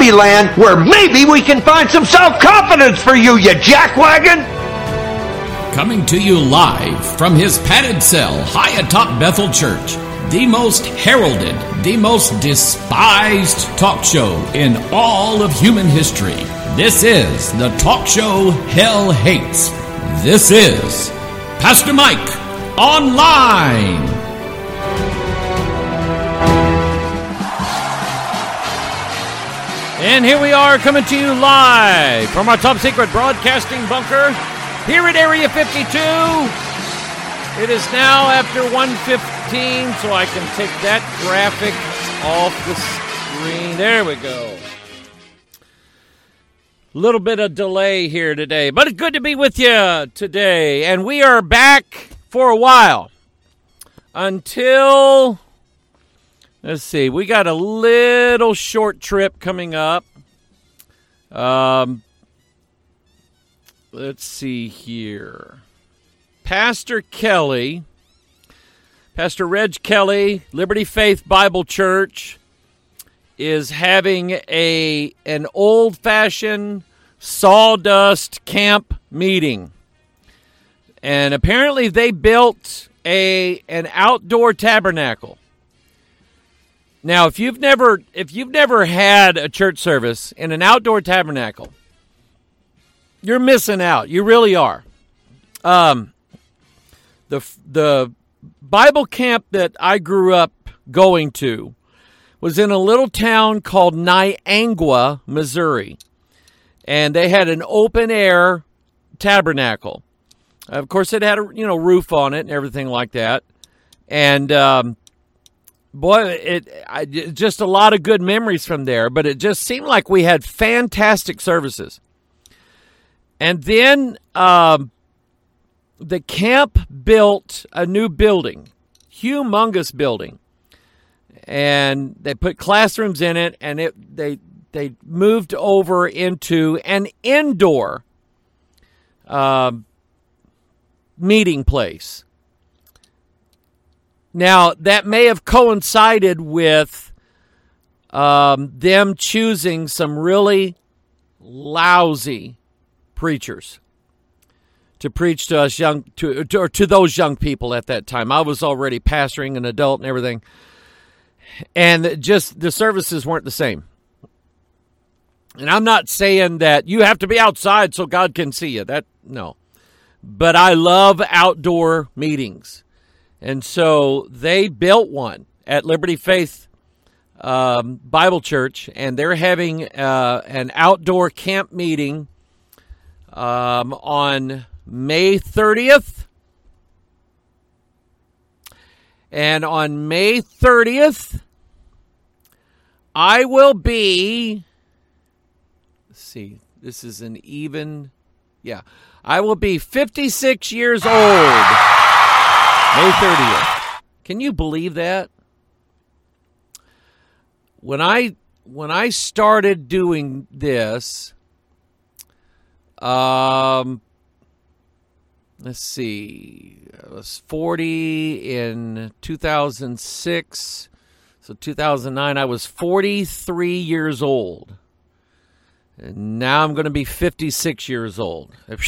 happy land where maybe we can find some self-confidence for you, you jackwagon! Coming to you live from his padded cell high atop Bethel Church, the most heralded, the most despised talk show in all of human history. This is the talk show hell hates. This is Pastor Mike Online. And here we are coming to you live from our top secret broadcasting bunker here at Area 52. It is now after 1:15, so I can take that graphic off the screen. There we go. Little bit of delay here today, but it's good to be with you today. And we are back for a while until, let's see, we got a little short trip coming up. Let's see here. Pastor Reg Kelly, Liberty Faith Bible Church, is having an old-fashioned sawdust camp meeting. And apparently they built an outdoor tabernacle. Now, if you've never had a church service in an outdoor tabernacle, you're missing out. You really are. The Bible camp that I grew up going to was in a little town called Niangua, Missouri. And they had an open-air tabernacle. Of course, it had a roof on it and everything like that. And just a lot of good memories from there. But it just seemed like we had fantastic services. And then the camp built a new building, humongous building. And they put classrooms in it, and they moved over into an indoor meeting place. Now, that may have coincided with them choosing some really lousy preachers to preach to us to those young people at that time. I was already pastoring an adult and everything. And just the services weren't the same. And I'm not saying that you have to be outside so God can see you. No. But I love outdoor meetings. And so they built one at Liberty Faith Bible Church, and they're having an outdoor camp meeting on May 30th. And on May 30th, I will be, let's see, this is an even, I will be 56 years old, May 30th. Can you believe that? When I started doing this, let's see, I was 40 in 2006. So 2009, I was 43 years old. And now I'm going to be 56 years old.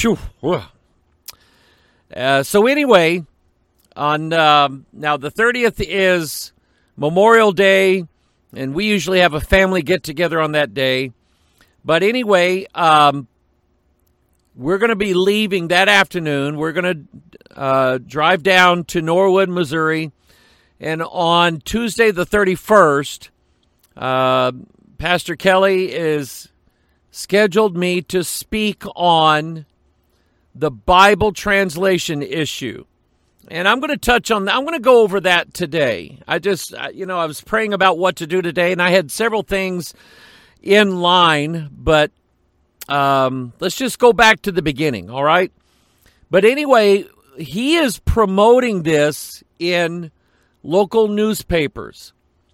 So anyway, on now the 30th is Memorial Day, and we usually have a family get-together on that day. But anyway, we're going to be leaving that afternoon. We're going to drive down to Norwood, Missouri. And on Tuesday the 31st, Pastor Kelly is scheduled me to speak on the Bible translation issue. And I'm going to go over that today. I was praying about what to do today, and I had several things in line, but let's just go back to the beginning, all right? But anyway, he is promoting this in local newspapers.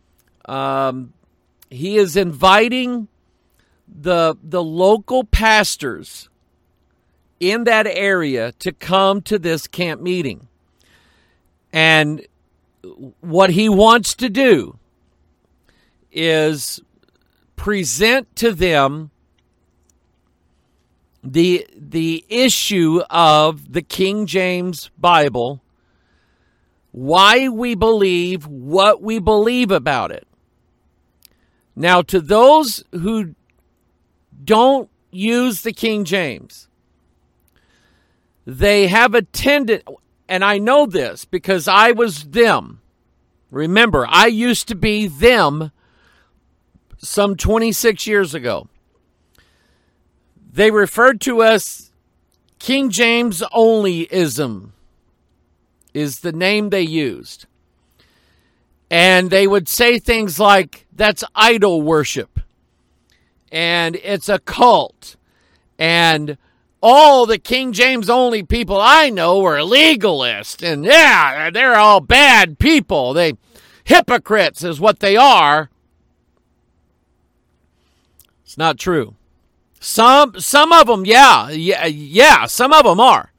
He is inviting the local pastors in that area to come to this camp meeting. And what he wants to do is present to them the issue of the King James Bible, why we believe what we believe about it. Now, to those who don't use the King James, they have a tendency, and I know this because I was them. Remember, I used to be them some 26 years ago. They referred to us King James onlyism is the name they used. And they would say things like, that's idol worship. And it's a cult. And all the King James only people I know are legalists. And yeah, they're all bad people. They hypocrites is what they are. It's not true. Some of them, yeah, some of them are.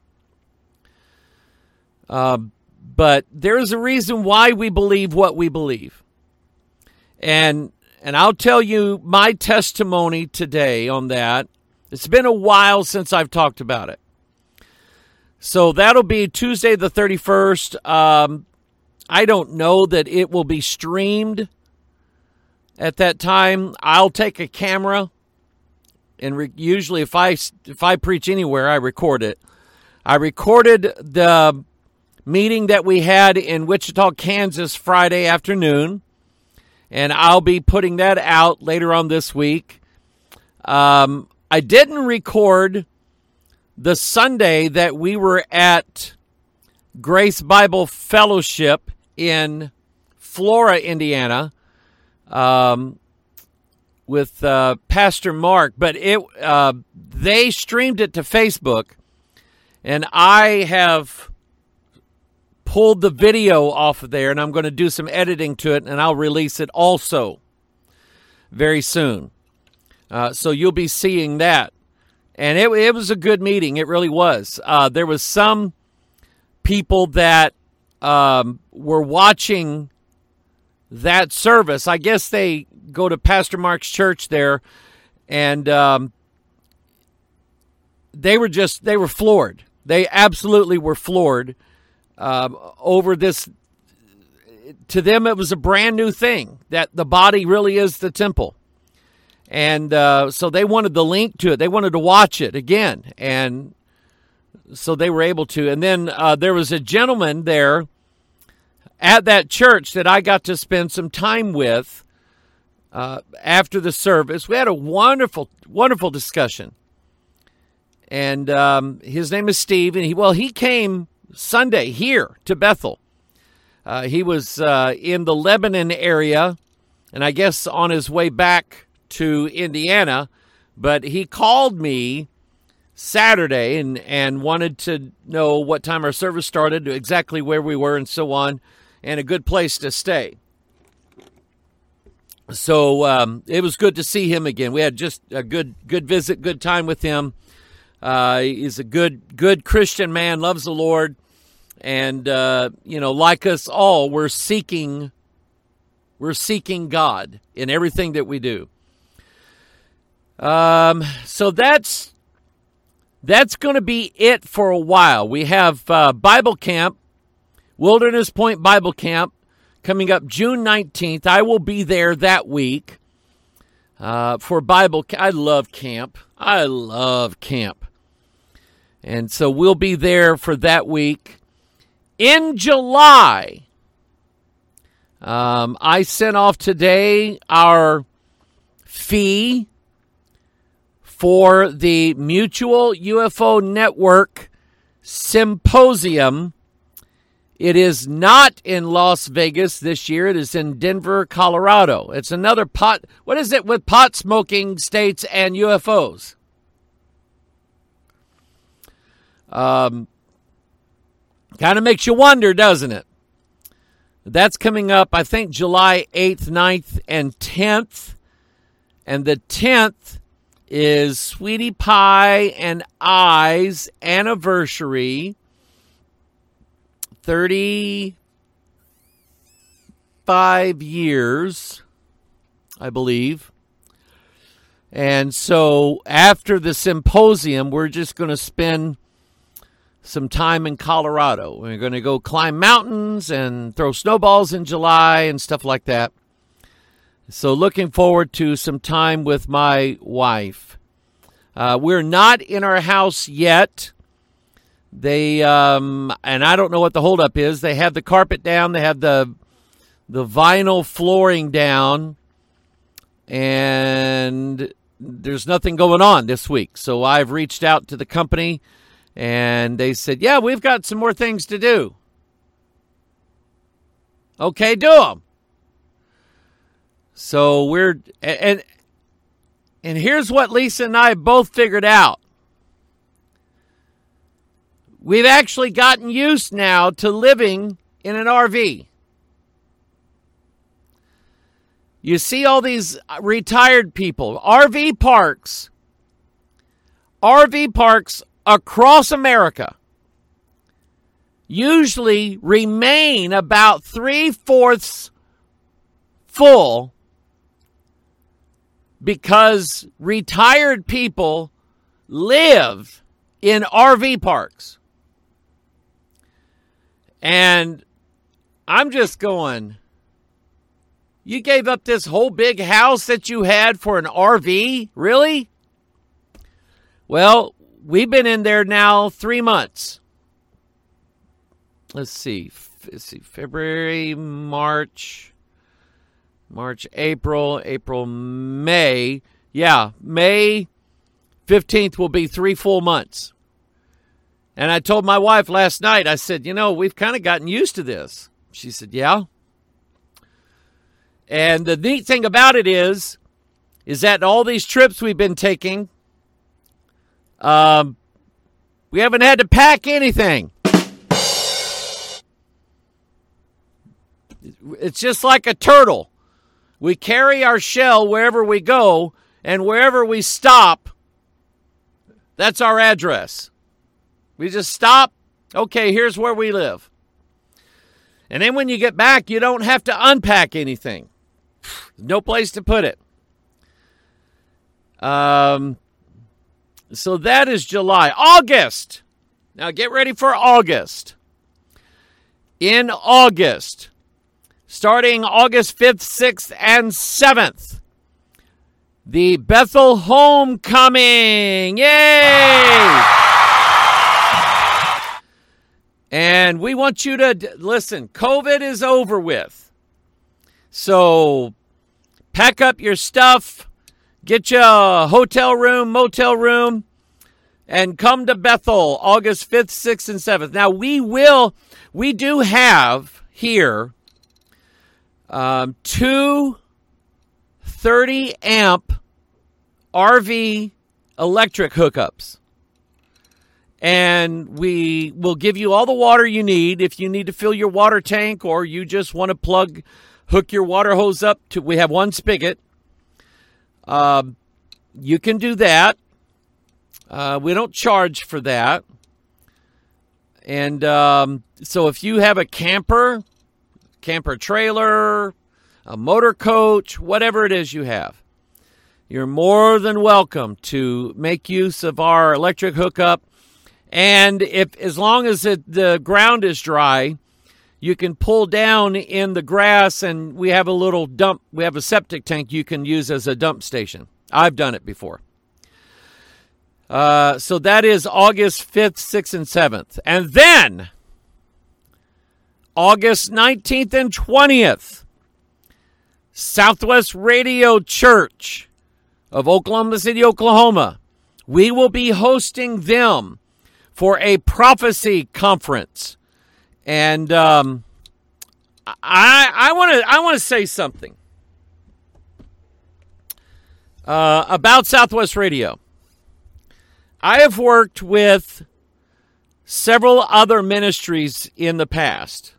But there's a reason why we believe what we believe. And I'll tell you my testimony today on that. It's been a while since I've talked about it. So that'll be Tuesday the 31st. I don't know that it will be streamed at that time. I'll take a camera, and usually if I preach anywhere, I record it. I recorded the meeting that we had in Wichita, Kansas, Friday afternoon, and I'll be putting that out later on this week. I didn't record the Sunday that we were at Grace Bible Fellowship in Flora, Indiana, with Pastor Mark, but they streamed it to Facebook, and I have pulled the video off of there, and I'm going to do some editing to it, and I'll release it also very soon. So you'll be seeing that. And it was a good meeting. It really was. There was some people that were watching that service. I guess they go to Pastor Mark's church there, and they were floored. They absolutely were floored over this. To them, it was a brand new thing, that the body really is the temple. And so they wanted the link to it. They wanted to watch it again. And so they were able to. And then there was a gentleman there at that church that I got to spend some time with after the service. We had a wonderful, wonderful discussion. And his name is Steve. And he came Sunday here to Bethel. He was in the Lebanon area, and I guess on his way back to Indiana, but he called me Saturday and wanted to know what time our service started, exactly where we were, and so on, and a good place to stay. So it was good to see him again. We had just a good visit, good time with him. He's a good Christian man, loves the Lord, and like us all, we're seeking God in everything that we do. So that's going to be it for a while. We have Bible Camp, Wilderness Point Bible Camp, coming up June 19th. I will be there that week for Bible camp. I love camp. And so we'll be there for that week. In July, I sent off today our fee for the Mutual UFO Network Symposium. It is not in Las Vegas this year. It is in Denver, Colorado. It's another what is it with pot smoking states and UFOs? Kind of makes you wonder, doesn't it? That's coming up, I think, July 8th, 9th, and 10th. And the 10th is Sweetie Pie and I's anniversary, 35 years, I believe, And so after the symposium, we're just going to spend some time in Colorado. We're going to go climb mountains and throw snowballs in July and stuff like that. So looking forward to some time with my wife. We're not in our house yet. They and I don't know what the holdup is. They have the carpet down. They have the vinyl flooring down. And there's nothing going on this week. So I've reached out to the company, and they said, yeah, we've got some more things to do. Okay, do them. So we're, and here's what Lisa and I both figured out. We've actually gotten used now to living in an RV. You see all these retired people, RV parks across America usually remain about 3/4 full because retired people live in RV parks. And I'm just going, you gave up this whole big house that you had for an RV? Really? Well, we've been in there now 3 months. Let's see. February, March, April, May. Yeah, May 15th will be 3 full months. And I told my wife last night, I said, we've kind of gotten used to this. She said, yeah. And the neat thing about it is that all these trips we've been taking, we haven't had to pack anything. It's just like a turtle. We carry our shell wherever we go, and wherever we stop, that's our address. We just stop. Okay, here's where we live. And then when you get back, you don't have to unpack anything. No place to put it. So that is July. August. Now get ready for August. In August, starting August 5th, 6th, and 7th, the Bethel Homecoming. Yay! And we want you to, listen, COVID is over with. So pack up your stuff, get you a hotel room, motel room, and come to Bethel August 5th, 6th, and 7th. Now, we do have here 2 30-amp RV electric hookups. And we will give you all the water you need if you need to fill your water tank or you just want to hook your water hose up to. We have one spigot. You can do that. We don't charge for that. And so if you have a camper trailer, a motor coach, whatever it is you have, you're more than welcome to make use of our electric hookup. And as long as the ground is dry, you can pull down in the grass, and we have a little dump. We have a septic tank you can use as a dump station. I've done it before. So that is August 5th, 6th, and 7th. And then August 19th and 20th, Southwest Radio Church of Oklahoma City, Oklahoma. We will be hosting them for a prophecy conference. And I want to say something about Southwest Radio. I have worked with several other ministries in the past.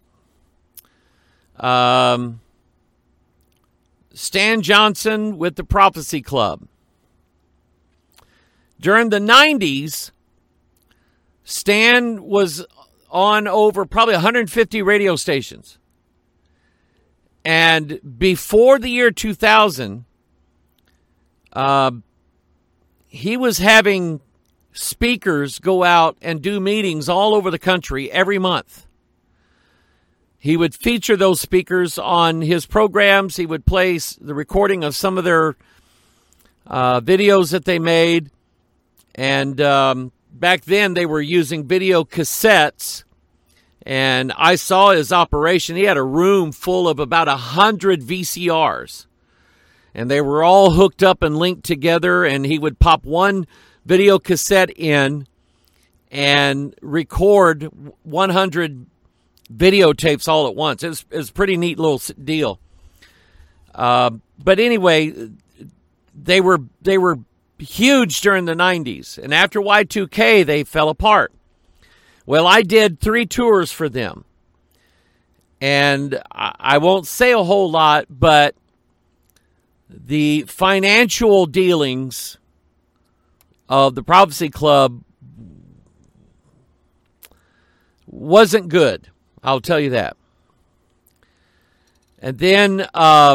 Stan Johnson with the Prophecy Club. During the 90s, Stan was on over probably 150 radio stations. And before the year 2000, he was having speakers go out and do meetings all over the country every month. He would feature those speakers on his programs. He would play the recording of some of their videos that they made. And back then they were using video cassettes. And I saw his operation. He had a room full of about 100 VCRs. And they were all hooked up and linked together. And he would pop one video cassette in and record 100 videotapes all at once. It was a pretty neat little deal. But anyway, they were huge during the 90s. And after Y2K, they fell apart. Well, I did 3 tours for them. And I won't say a whole lot, but the financial dealings of the Prophecy Club wasn't good. I'll tell you that. And then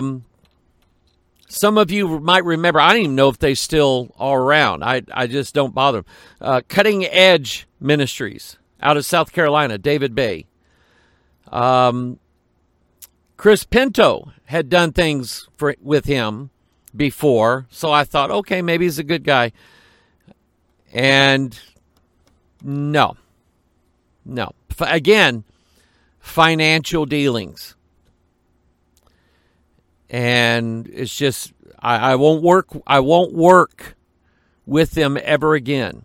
some of you might remember, I don't even know if they still are around. I just don't bother them. Cutting Edge Ministries out of South Carolina, David Bay. Chris Pinto had done things with him before, so I thought, okay, maybe he's a good guy. And no. Again, financial dealings. And it's just, I won't work with them ever again.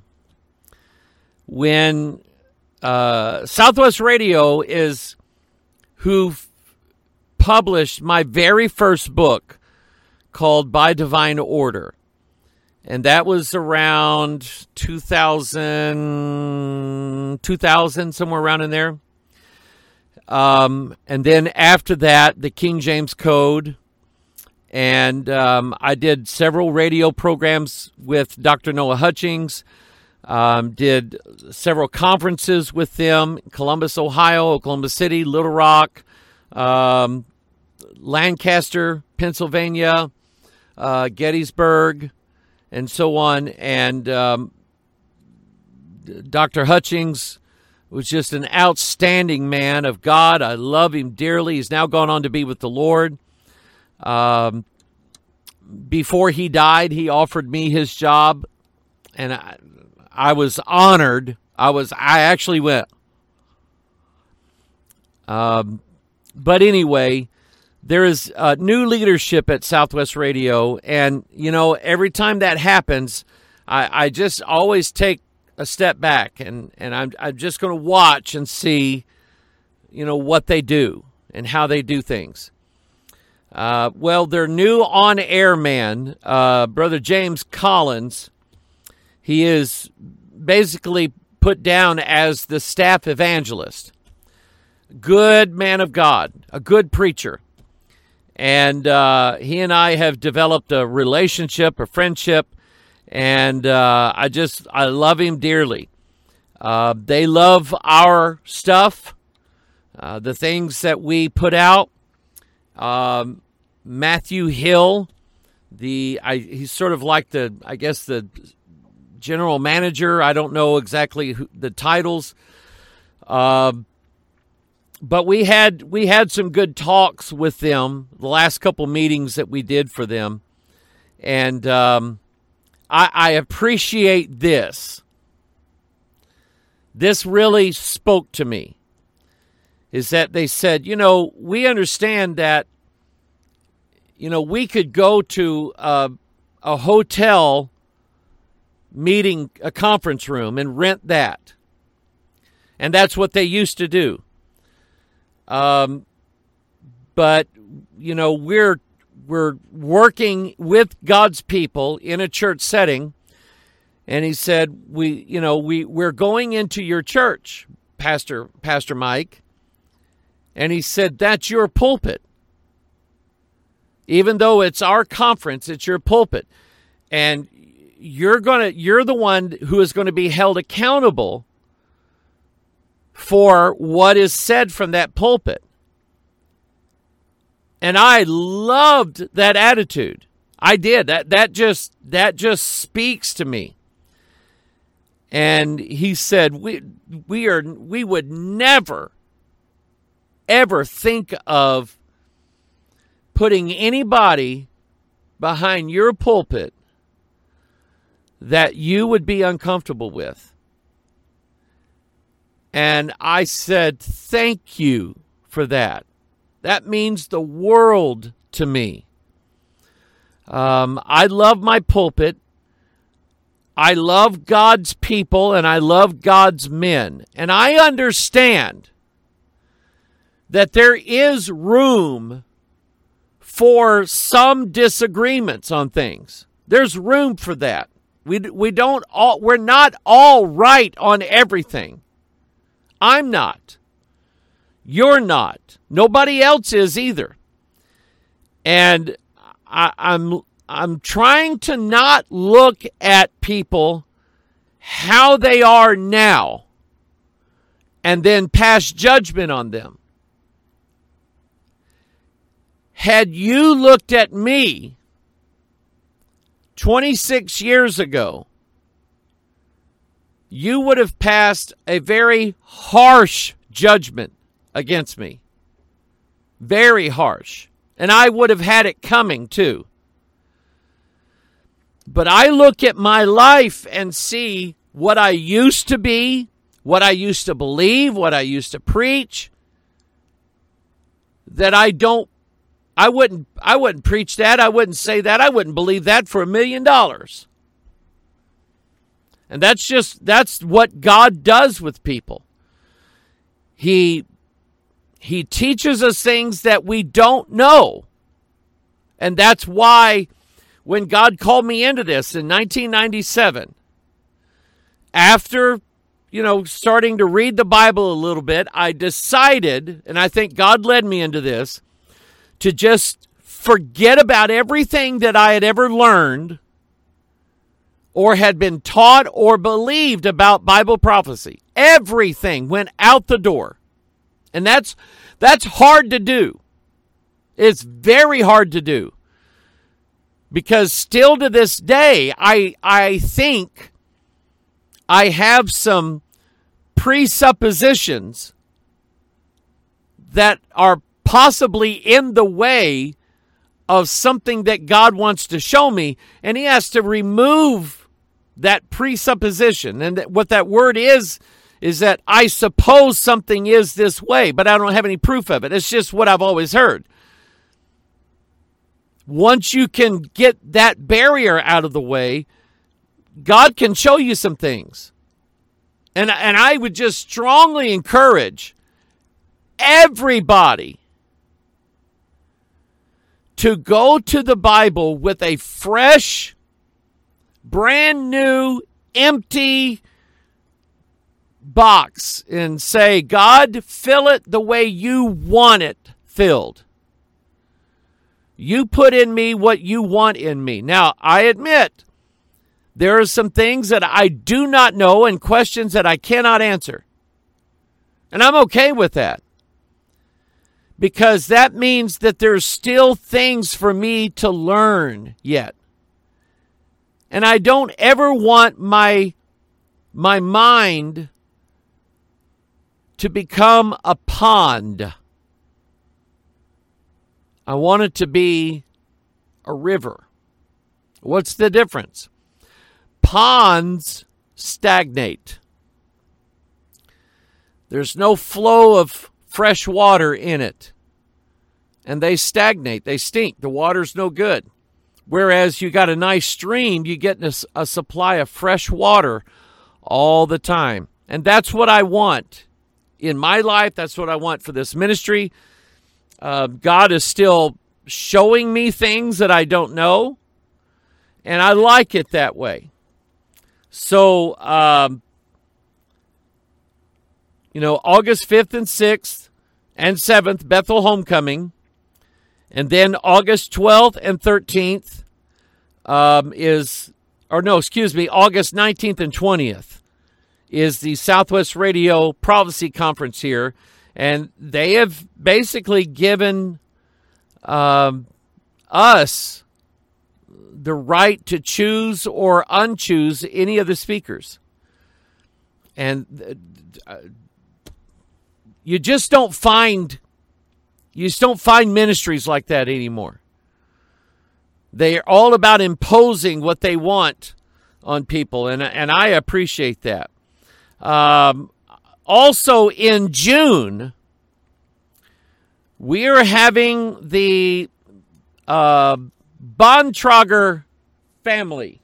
When Southwest Radio is who published my very first book called By Divine Order. And that was around 2000, somewhere around in there. And then after that, the King James Code. And I did several radio programs with Dr. Noah Hutchings. Did several conferences with them. Columbus, Ohio, Oklahoma City, Little Rock, Lancaster, Pennsylvania, Gettysburg, and so on. And Dr. Hutchings was just an outstanding man of God. I love him dearly. He's now gone on to be with the Lord. Before he died, he offered me his job, and I was honored. I actually went. But anyway, there is new leadership at Southwest Radio, and, you know, every time that happens, I just always take a step back, and I'm just going to watch and see, you know, what they do and how they do things. Well, their new on-air man, Brother James Collins, he is basically put down as the staff evangelist. Good man of God, a good preacher. And he and I have developed a relationship, a friendship, and I love him dearly. They love our stuff, the things that we put out. Matthew Hill, he's sort of like the general manager. I don't know exactly the titles. But we had some good talks with them, the last couple meetings that we did for them. And I appreciate this. This really spoke to me, is that they said, you know, we understand that, you know, we could go to a hotel meeting, a conference room, and rent that. And that's what they used to do. But, you know, we're working with God's people in a church setting. And he said, we're going into your church, Pastor Mike. And he said, that's your pulpit. Even though it's our conference, it's your pulpit. And you're the one who is going to be held accountable for what is said from that pulpit. And I loved that attitude. I did. That just speaks to me. And he said, we would never, ever think of putting anybody behind your pulpit that you would be uncomfortable with. And I said, thank you for that. That means the world to me. I love my pulpit. I love God's people, and I love God's men. And I understand that there is room for some disagreements on things. There's room for that. We're not all right on everything. I'm not. You're not. Nobody else is either. And I'm trying to not look at people how they are now and then pass judgment on them. Had you looked at me 26 years ago, you would have passed a very harsh judgment against me. Very harsh. And I would have had it coming too. But I look at my life and see what I used to be, what I used to believe, what I used to preach, that I wouldn't preach that, I wouldn't say that, I wouldn't believe that for $1 million. And that's what God does with people. He teaches us things that we don't know. And that's why when God called me into this in 1997, after, starting to read the Bible a little bit, I decided, and I think God led me into this, to just forget about everything that I had ever learned or had been taught or believed about Bible prophecy. Everything went out the door. And that's hard to do. It's very hard to do. Because still to this day, I think I have some presuppositions that are possibly in the way of something that God wants to show me, and he has to remove that presupposition. And what that word is that I suppose something is this way, but I don't have any proof of it. It's just what I've always heard. Once you can get that barrier out of the way, God can show you some things. And I would just strongly encourage everybody to go to the Bible with a fresh, brand new, empty box and say, God, fill it the way you want it filled. You put in me what you want in me. Now, I admit, there are some things that I do not know and questions that I cannot answer. And I'm okay with that. Because that means that there's still things for me to learn yet. And I don't ever want my mind to become a pond. I want it to be a river. What's the difference? Ponds stagnate. There's no flow of fresh water in it. And they stagnate. They stink. The water's no good. Whereas you got a nice stream, you get a supply of fresh water all the time. And that's what I want in my life. That's what I want for this ministry. God is still showing me things that I don't know. And I like it that way. So, August 5th and 6th and 7th, Bethel Homecoming. And then August 12th and 13th August 19th and 20th is the Southwest Radio Prophecy Conference here. And they have basically given us the right to choose or unchoose any of the speakers. And you just don't find ministries like that anymore. They are all about imposing what they want on people, and I appreciate that. Also in June, we are having the Bontrager family.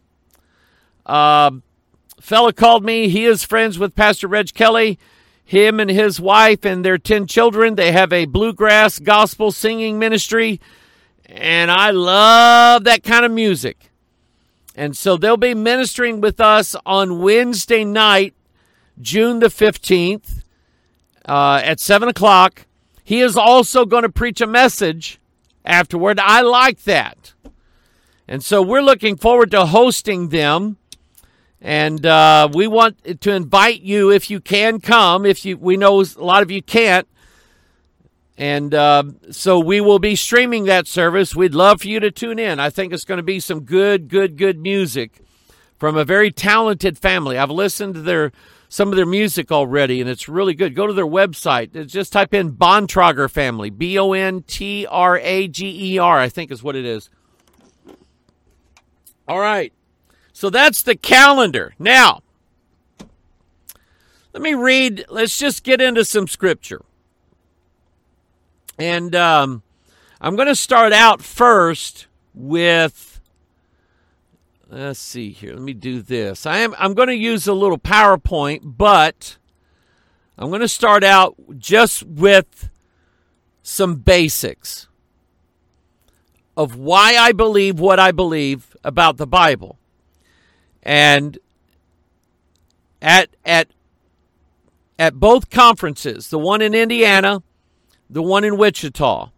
Fella called me. He is friends with Pastor Reg Kelly. Him and his wife and their 10 children. They have a bluegrass gospel singing ministry. And I love that kind of music. And so they'll be ministering with us on Wednesday night, June the 15th, at 7 o'clock. He is also going to preach a message afterward. I like that. And so we're looking forward to hosting them. And we want to invite you, if you can come. We know a lot of you can't. And so we will be streaming that service. We'd love for you to tune in. I think it's going to be some good music from a very talented family. I've listened to some of their music already, and it's really good. Go to their website. Just type in Bontrager family, Bontrager, I think is what it is. All right. So that's the calendar. Now, let me read. Let's just get into some scripture. And I'm going to start out first with, let's see here. Let me do this. I'm going to use a little PowerPoint, but I'm going to start out just with some basics of why I believe what I believe about the Bible. And at both conferences, the one in Indiana, the one in Wichita,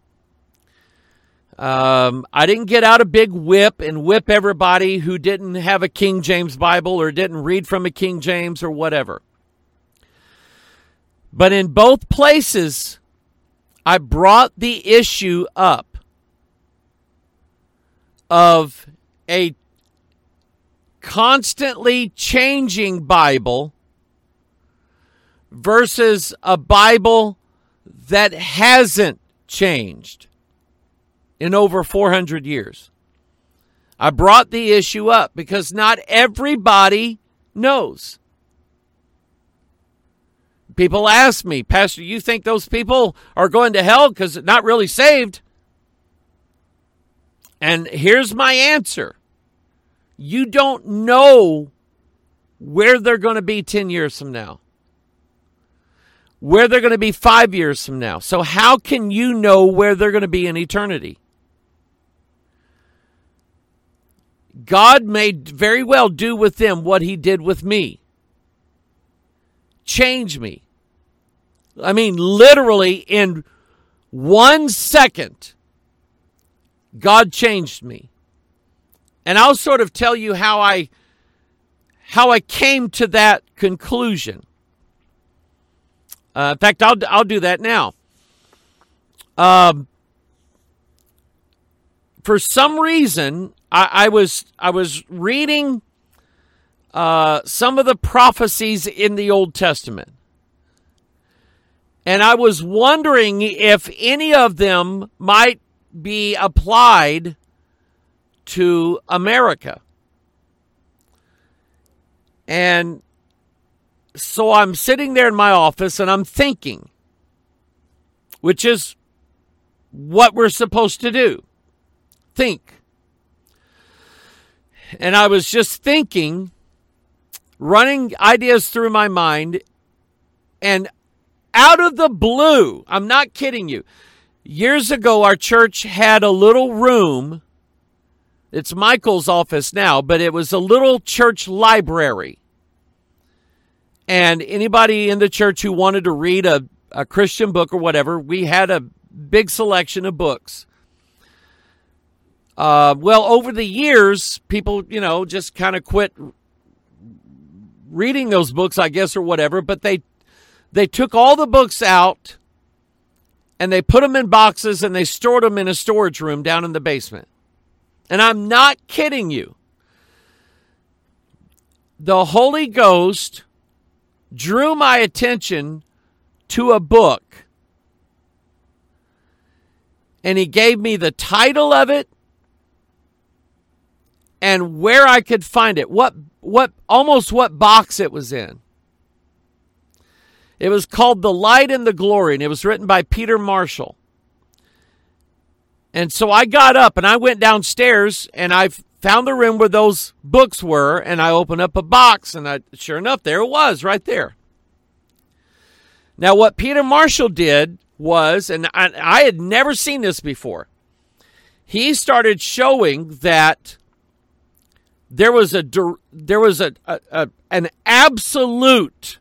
I didn't get out a big whip and whip everybody who didn't have a King James Bible or didn't read from a King James or whatever. But in both places, I brought the issue up of a constantly changing Bible versus a Bible that hasn't changed in over 400 years. I brought the issue up because not everybody knows. People ask me, Pastor, you think those people are going to hell because they're not really saved? And here's my answer. You don't know where they're going to be 10 years from now, where they're going to be 5 years from now. So how can you know where they're going to be in eternity? God may very well do with them what he did with me. Change me. I mean, literally in 1 second, God changed me. And I'll sort of tell you how I came to that conclusion. In fact, I'll do that now. For some reason, I was reading some of the prophecies in the Old Testament, and I was wondering if any of them might be applied to America. And so I'm sitting there in my office and I'm thinking, which is what we're supposed to do. Think. And I was just thinking, running ideas through my mind, and out of the blue, I'm not kidding you, years ago our church had a little room. It's Michael's office now, but it was a little church library. And anybody in the church who wanted to read a Christian book or whatever, we had a big selection of books. Well, over the years, people, just kind of quit reading those books, I guess, or whatever. But they took all the books out and they put them in boxes and they stored them in a storage room down in the basement. And I'm not kidding you. The Holy Ghost drew my attention to a book. And he gave me the title of it and where I could find it. What box it was in. It was called The Light and the Glory, and it was written by Peter Marshall. And so I got up and I went downstairs and I found the room where those books were, and I opened up a box, and sure enough, there it was right there. Now, what Peter Marshall did was, and I had never seen this before, he started showing that there was an absolute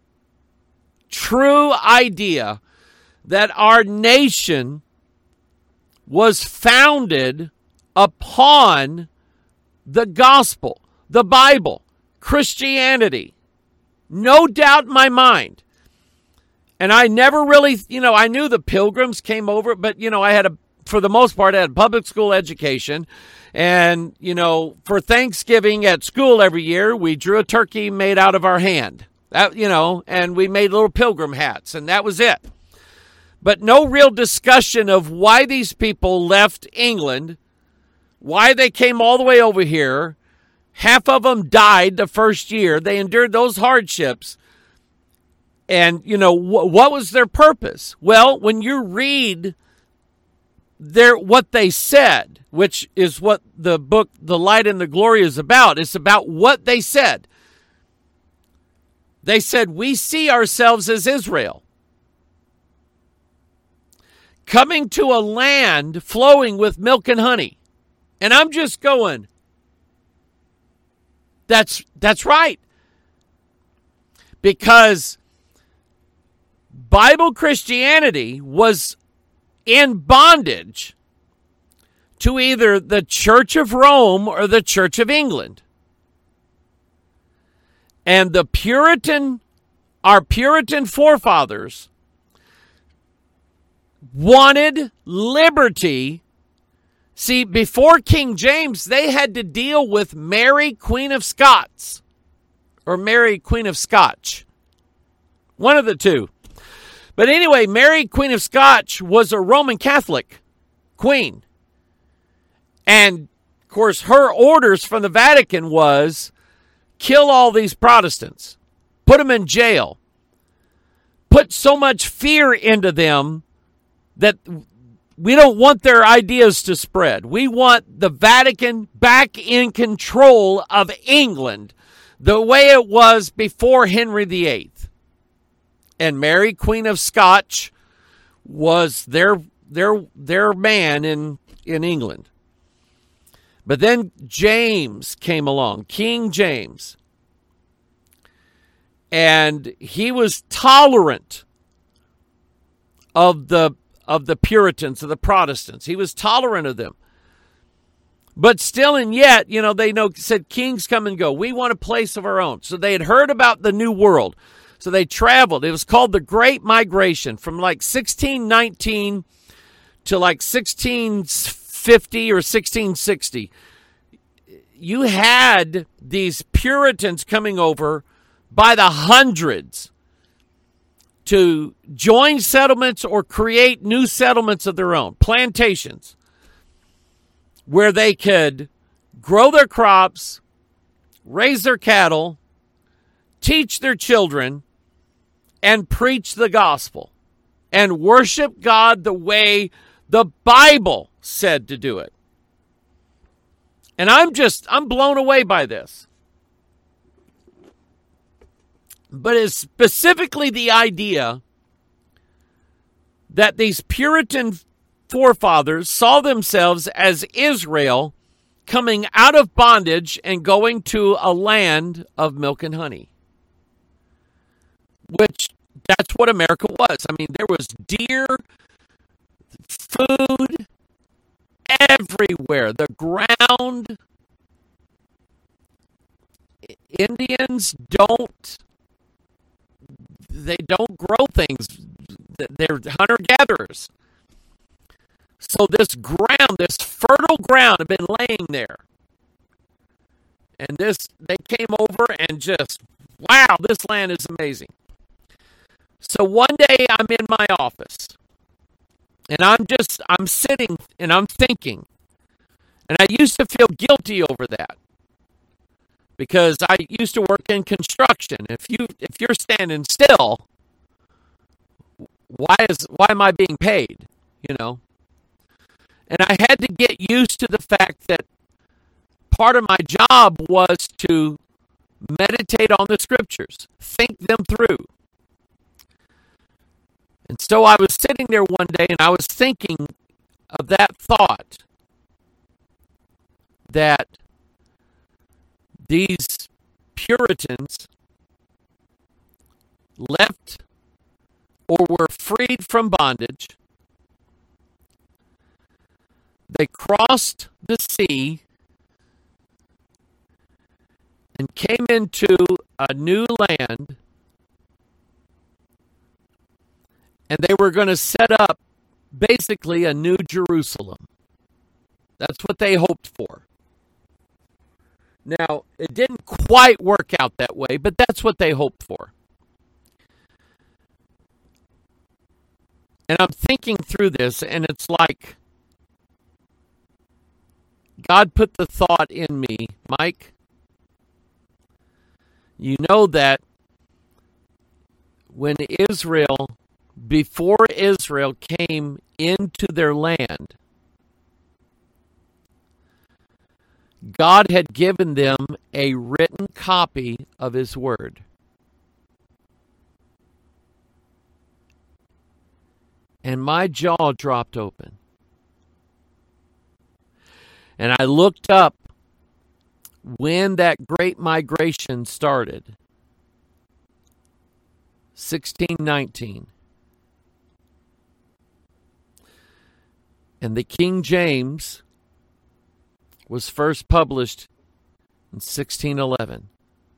true idea that our nation was founded upon the gospel, the Bible, Christianity. No doubt in my mind. And I never really, I knew the Pilgrims came over, but, for the most part, I had a public school education. And, for Thanksgiving at school every year, we drew a turkey made out of our hand. And we made little pilgrim hats, and that was it. But no real discussion of why these people left England, why they came all the way over here. Half of them died the first year. They endured those hardships. And, what was their purpose? Well, when you read what they said, which is what the book, The Light and the Glory, is about, it's about what they said. They said, we see ourselves as Israel, coming to a land flowing with milk and honey. And I'm just going, that's right. Because Bible Christianity was in bondage to either the Church of Rome or the Church of England. And our Puritan forefathers wanted liberty. See, before King James, they had to deal with Mary, Queen of Scots, or Mary, Queen of Scotch. One of the two. But anyway, Mary, Queen of Scotch, was a Roman Catholic queen. And, of course, her orders from the Vatican was, kill all these Protestants. Put them in jail. Put so much fear into them that we don't want their ideas to spread. We want the Vatican back in control of England the way it was before Henry VIII. And Mary, Queen of Scotch, was their man in England. But then James came along, King James. And he was tolerant of the Puritans, of the Protestants. He was tolerant of them. But still and yet, they said kings come and go. We want a place of our own. So they had heard about the New World. So they traveled. It was called the Great Migration from like 1619 to like 1650 or 1660. You had these Puritans coming over by the hundreds to join settlements or create new settlements of their own, plantations, where they could grow their crops, raise their cattle, teach their children, and preach the gospel and worship God the way the Bible said to do it. And I'm blown away by this. But it's specifically the idea that these Puritan forefathers saw themselves as Israel coming out of bondage and going to a land of milk and honey. Which, that's what America was. I mean, there was deer, food, everywhere. The ground. Indians don't grow things. They're hunter-gatherers. So this ground ground, this fertile ground, had been laying there. And they came over and just, wow, this land is amazing. So one day I'm in my office, and I'm sitting and I'm thinking, and I used to feel guilty over that because I used to work in construction. If you're standing still, why am I being paid? And I had to get used to the fact that part of my job was to meditate on the scriptures, think them through. And so I was sitting there one day and I was thinking of that thought that these Puritans left or were freed from bondage. They crossed the sea and came into a new land, and they were going to set up basically a new Jerusalem. That's what they hoped for. Now, it didn't quite work out that way, but that's what they hoped for. And I'm thinking through this, and it's like God put the thought in me, Mike, you know that before Israel came into their land, God had given them a written copy of His Word. And my jaw dropped open. And I looked up when that great migration started. 1619. And the King James was first published in 1611.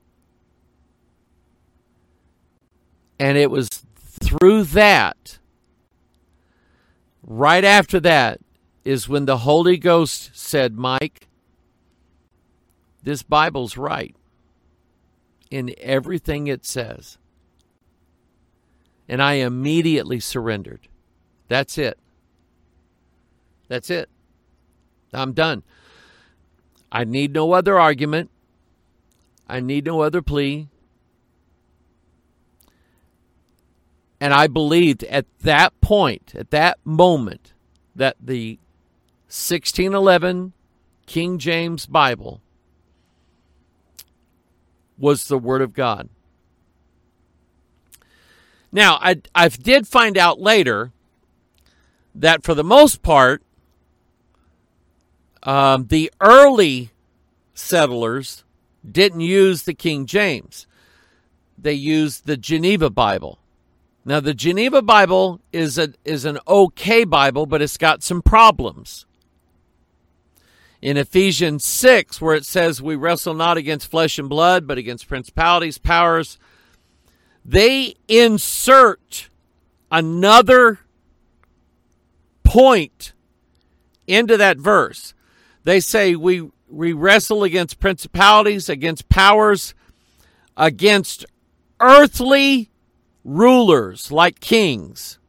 And it was through that, right after that, is when the Holy Ghost said, Mike, this Bible's right in everything it says. And I immediately surrendered. That's it. That's it. I'm done. I need no other argument. I need no other plea. And I believed at that point, at that moment, that the 1611 King James Bible was the Word of God. Now, I did find out later that for the most part, the early settlers didn't use the King James. They used the Geneva Bible. Now, the Geneva Bible is an okay Bible, but it's got some problems. In Ephesians 6, where it says, we wrestle not against flesh and blood, but against principalities, powers, they insert another point into that verse. They say we wrestle against principalities, against powers, against earthly rulers like kings,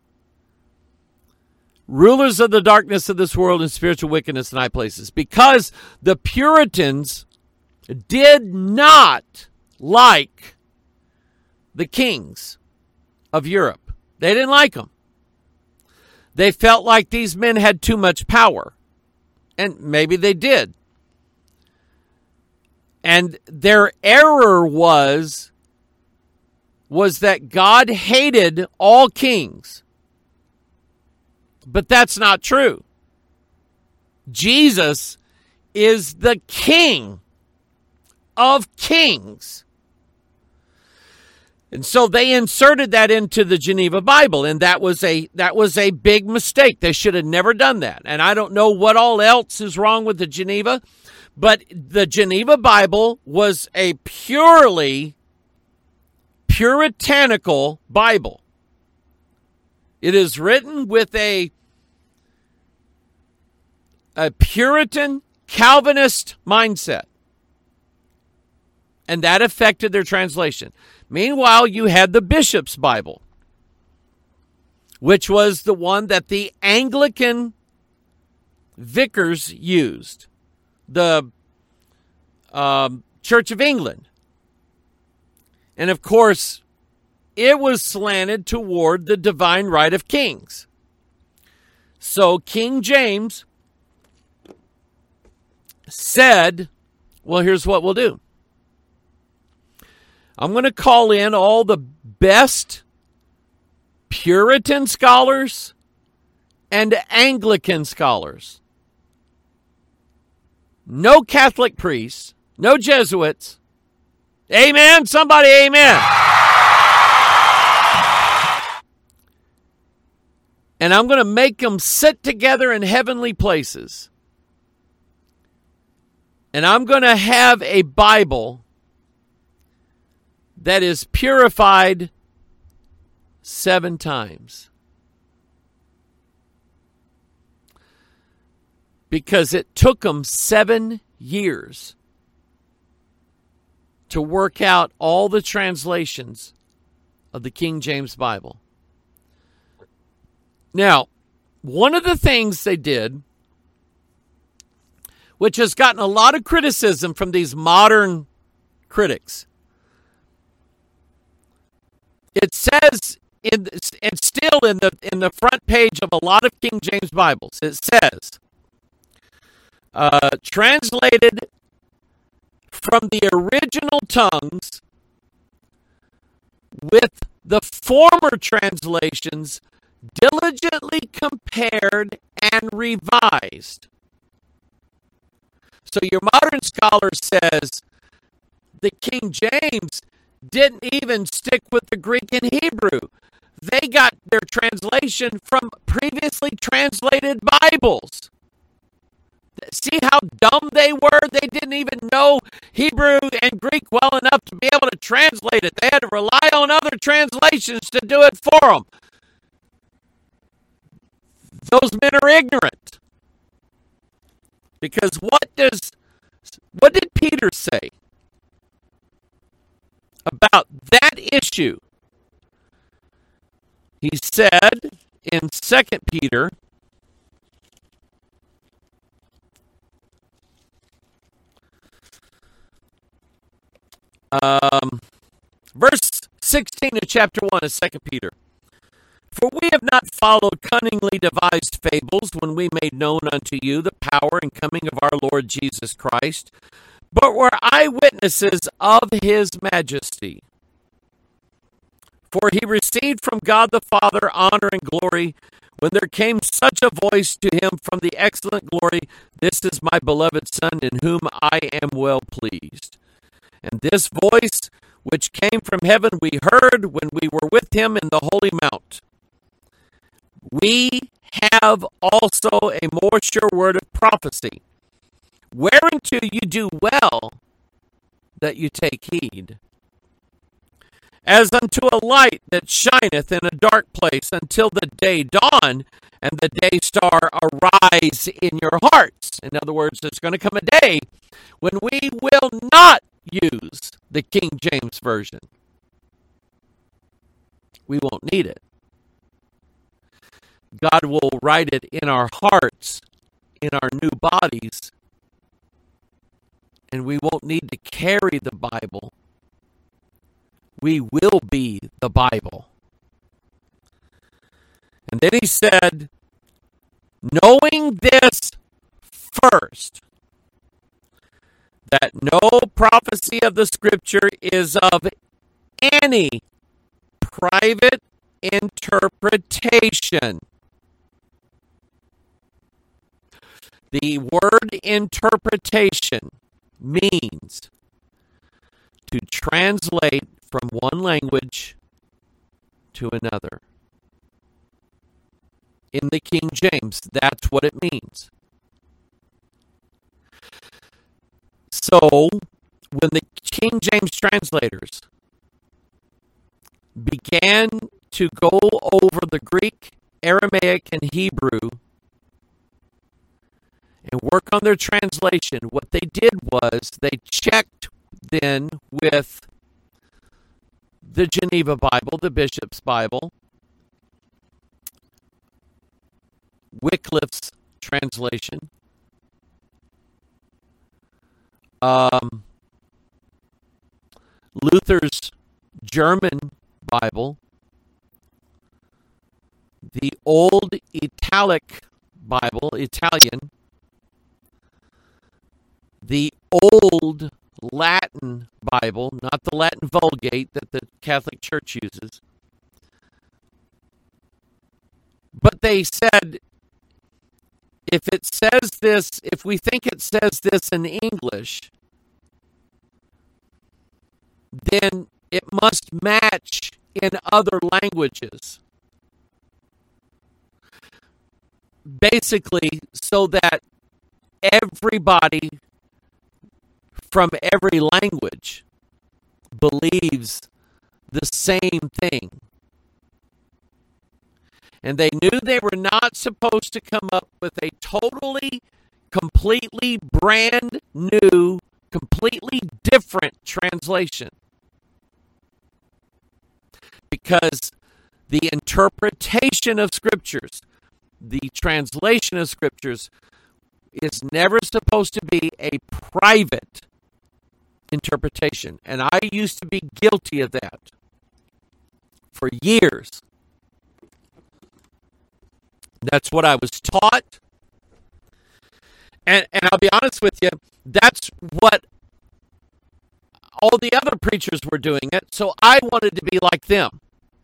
rulers of the darkness of this world and spiritual wickedness in high places. Because the Puritans did not like the kings of Europe. They didn't like them. They felt like these men had too much power. And maybe they did. And their error was that God hated all kings. But that's not true. Jesus is the King of kings. And so they inserted that into the Geneva Bible, and that was a big mistake. They should have never done that. And I don't know what all else is wrong with the Geneva, but the Geneva Bible was a purely puritanical Bible. It is written with a a Puritan Calvinist mindset. And that affected their translation. Meanwhile, you had the Bishop's Bible, which was the one that the Anglican vicars used, the Church of England. And of course, it was slanted toward the divine right of kings. So King James said, well, here's what we'll do. I'm going to call in all the best Puritan scholars and Anglican scholars. No Catholic priests, no Jesuits. Amen? Somebody, amen. And I'm going to make them sit together in heavenly places. And I'm going to have a Bible that is purified 7 times. Because it took them 7 years to work out all the translations of the King James Bible. Now, one of the things they did, which has gotten a lot of criticism from these modern critics, it says, it's still in the front page of a lot of King James Bibles, it says, translated from the original tongues with the former translations diligently compared and revised. So your modern scholar says the King James didn't even stick with the Greek and Hebrew. They got their translation from previously translated Bibles. See how dumb they were? They didn't even know Hebrew and Greek well enough to be able to translate it. They had to rely on other translations to do it for them. Those men are ignorant. Because what did Peter say about that issue? He said in 2 Peter verse 16 of chapter 1 of 2 Peter. For we have not followed cunningly devised fables when we made known unto you the power and coming of our Lord Jesus Christ, but were eyewitnesses of his majesty. For he received from God the Father honor and glory when there came such a voice to him from the excellent glory, This is my beloved Son, in whom I am well pleased. And this voice which came from heaven we heard when we were with him in the holy mount. We have also a more sure word of prophecy, whereunto you do well that you take heed. As unto a light that shineth in a dark place until the day dawn and the day star arise in your hearts. In other words, there's going to come a day when we will not use the King James Version. We won't need it. God will write it in our hearts, in our new bodies, and we won't need to carry the Bible. We will be the Bible. And then he said, knowing this first, that no prophecy of the Scripture is of any private interpretation. The word interpretation means to translate from one language to another. In the King James, that's what it means. So, when the King James translators began to go over the Greek, Aramaic, and Hebrew and work on their translation, what they did was they checked then with the Geneva Bible, the Bishop's Bible, Wycliffe's translation, Luther's German Bible, the Old Italic Bible, Italian, the Old Latin Bible, not the Latin Vulgate that the Catholic Church uses. But they said, if it says this, if we think it says this in English, then it must match in other languages. Basically, so that everybody from every language believes the same thing. And they knew they were not supposed to come up with a totally, completely brand new, completely different translation. Because the interpretation of Scriptures, the translation of Scriptures, is never supposed to be a private interpretation. And I used to be guilty of that for years. That's what I was taught. And I'll be honest with you, that's what all the other preachers were doing it, so I wanted to be like them.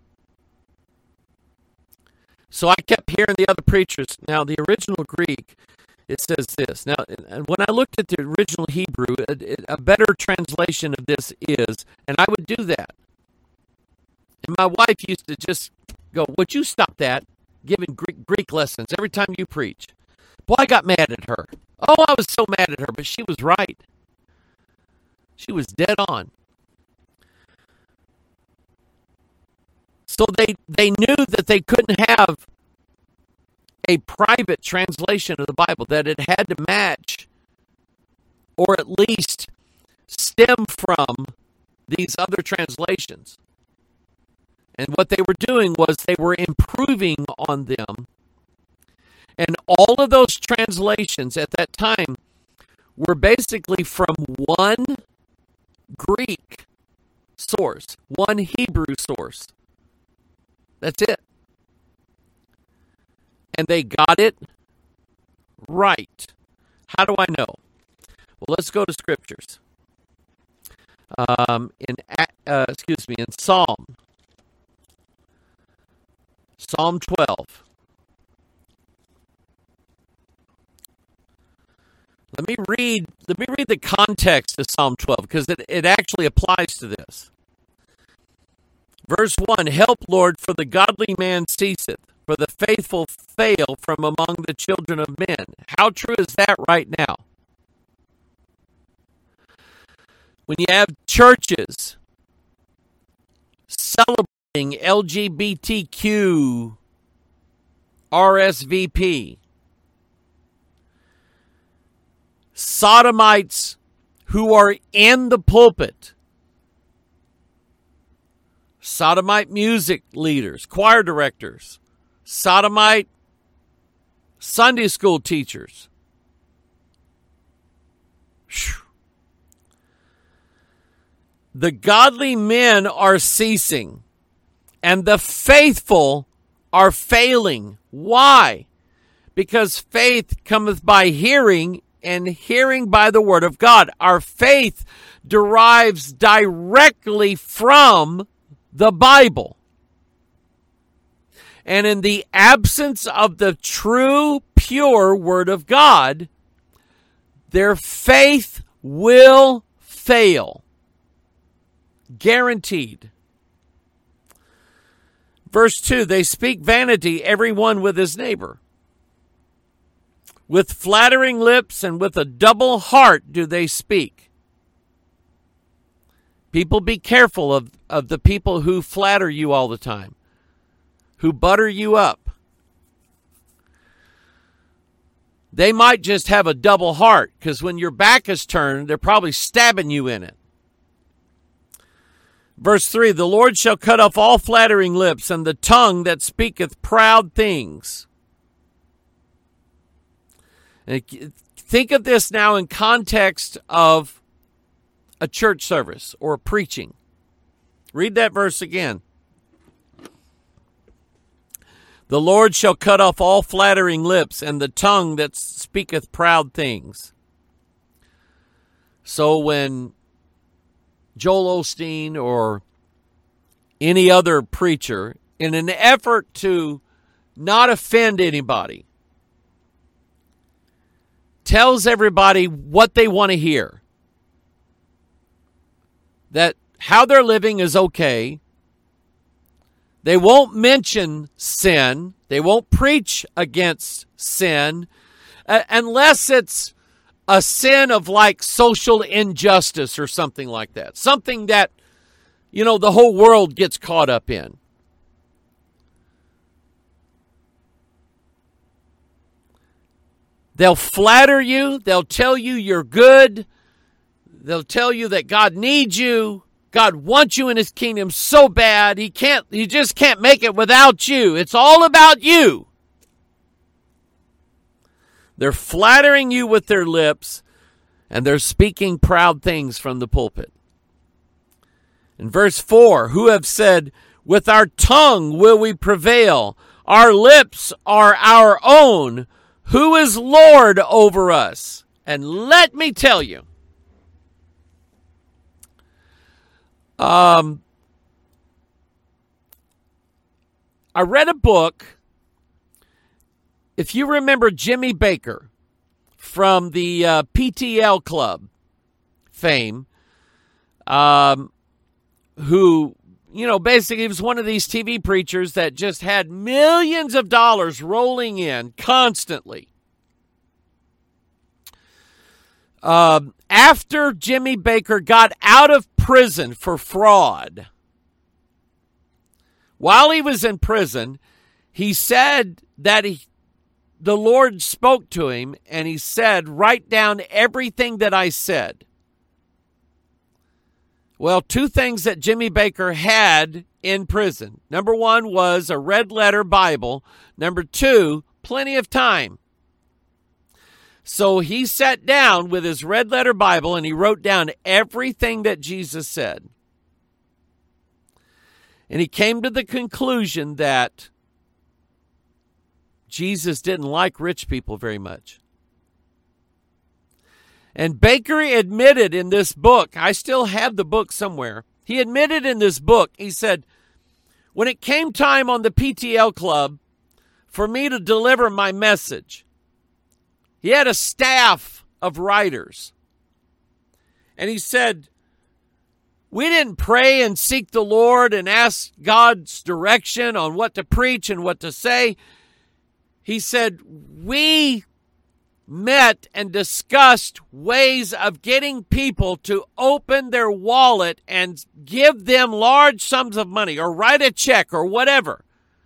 So I kept hearing the other preachers. Now, the original Greek, it says this. Now, when I looked at the original Hebrew, a better translation of this is, and I would do that. And my wife used to just go, would you stop that? Giving Greek lessons every time you preach. Boy, I got mad at her. Oh, I was so mad at her, but she was right. She was dead on. So they knew that they couldn't have a private translation of the Bible, that it had to match or at least stem from these other translations. And what they were doing was they were improving on them. And all of those translations at that time were basically from one Greek source, one Hebrew source. That's it. And they got it right. How do I know? Well, let's go to Scriptures. In Psalm 12. Let me read the context of Psalm 12, because it actually applies to this. Verse 1, help, Lord, for the godly man ceaseth, for the faithful fail from among the children of men. How true is that right now? When you have churches celebrating LGBTQ, RSVP, sodomites who are in the pulpit, sodomite music leaders, choir directors, sodomite Sunday school teachers. Whew. The godly men are ceasing, and the faithful are failing. Why? Because faith cometh by hearing, and hearing by the word of God. Our faith derives directly from the Bible. And in the absence of the true, pure word of God, their faith will fail. Guaranteed. Verse 2, they speak vanity, every one with his neighbor. With flattering lips and with a double heart do they speak. People, be careful of the people who flatter you all the time, who butter you up. They might just have a double heart, because when your back is turned, they're probably stabbing you in it. Verse 3, the Lord shall cut off all flattering lips, and the tongue that speaketh proud things. And think of this now in context of a church service or preaching. Read that verse again. The Lord shall cut off all flattering lips, and the tongue that speaketh proud things. So when Joel Osteen or any other preacher, in an effort to not offend anybody, tells everybody what they want to hear, that how they're living is okay, they won't mention sin, they won't preach against sin, unless it's a sin of like social injustice or something like that. Something that, the whole world gets caught up in. They'll flatter you. They'll tell you you're good. They'll tell you that God needs you. God wants you in his kingdom so bad. He just can't make it without you. It's all about you. They're flattering you with their lips, and they're speaking proud things from the pulpit. In verse 4, who have said, with our tongue will we prevail. Our lips are our own. Who is Lord over us? And let me tell you, I read a book. If you remember Jimmy Baker from the PTL Club fame, who, basically was one of these TV preachers that just had millions of dollars rolling in constantly. After Jimmy Baker got out of prison for fraud, while he was in prison, he said that the Lord spoke to him, and he said, write down everything that I said. Well, two things that Jimmy Baker had in prison. Number one was a red letter Bible. Number two, plenty of time. So he sat down with his red letter Bible and he wrote down everything that Jesus said. And he came to the conclusion that Jesus didn't like rich people very much. And Baker admitted in this book, I still have the book somewhere, he admitted in this book, he said, when it came time on the PTL Club for me to deliver my message, he had a staff of writers. And he said, we didn't pray and seek the Lord and ask God's direction on what to preach and what to say. He said, we met and discussed ways of getting people to open their wallet and give them large sums of money or write a check or whatever.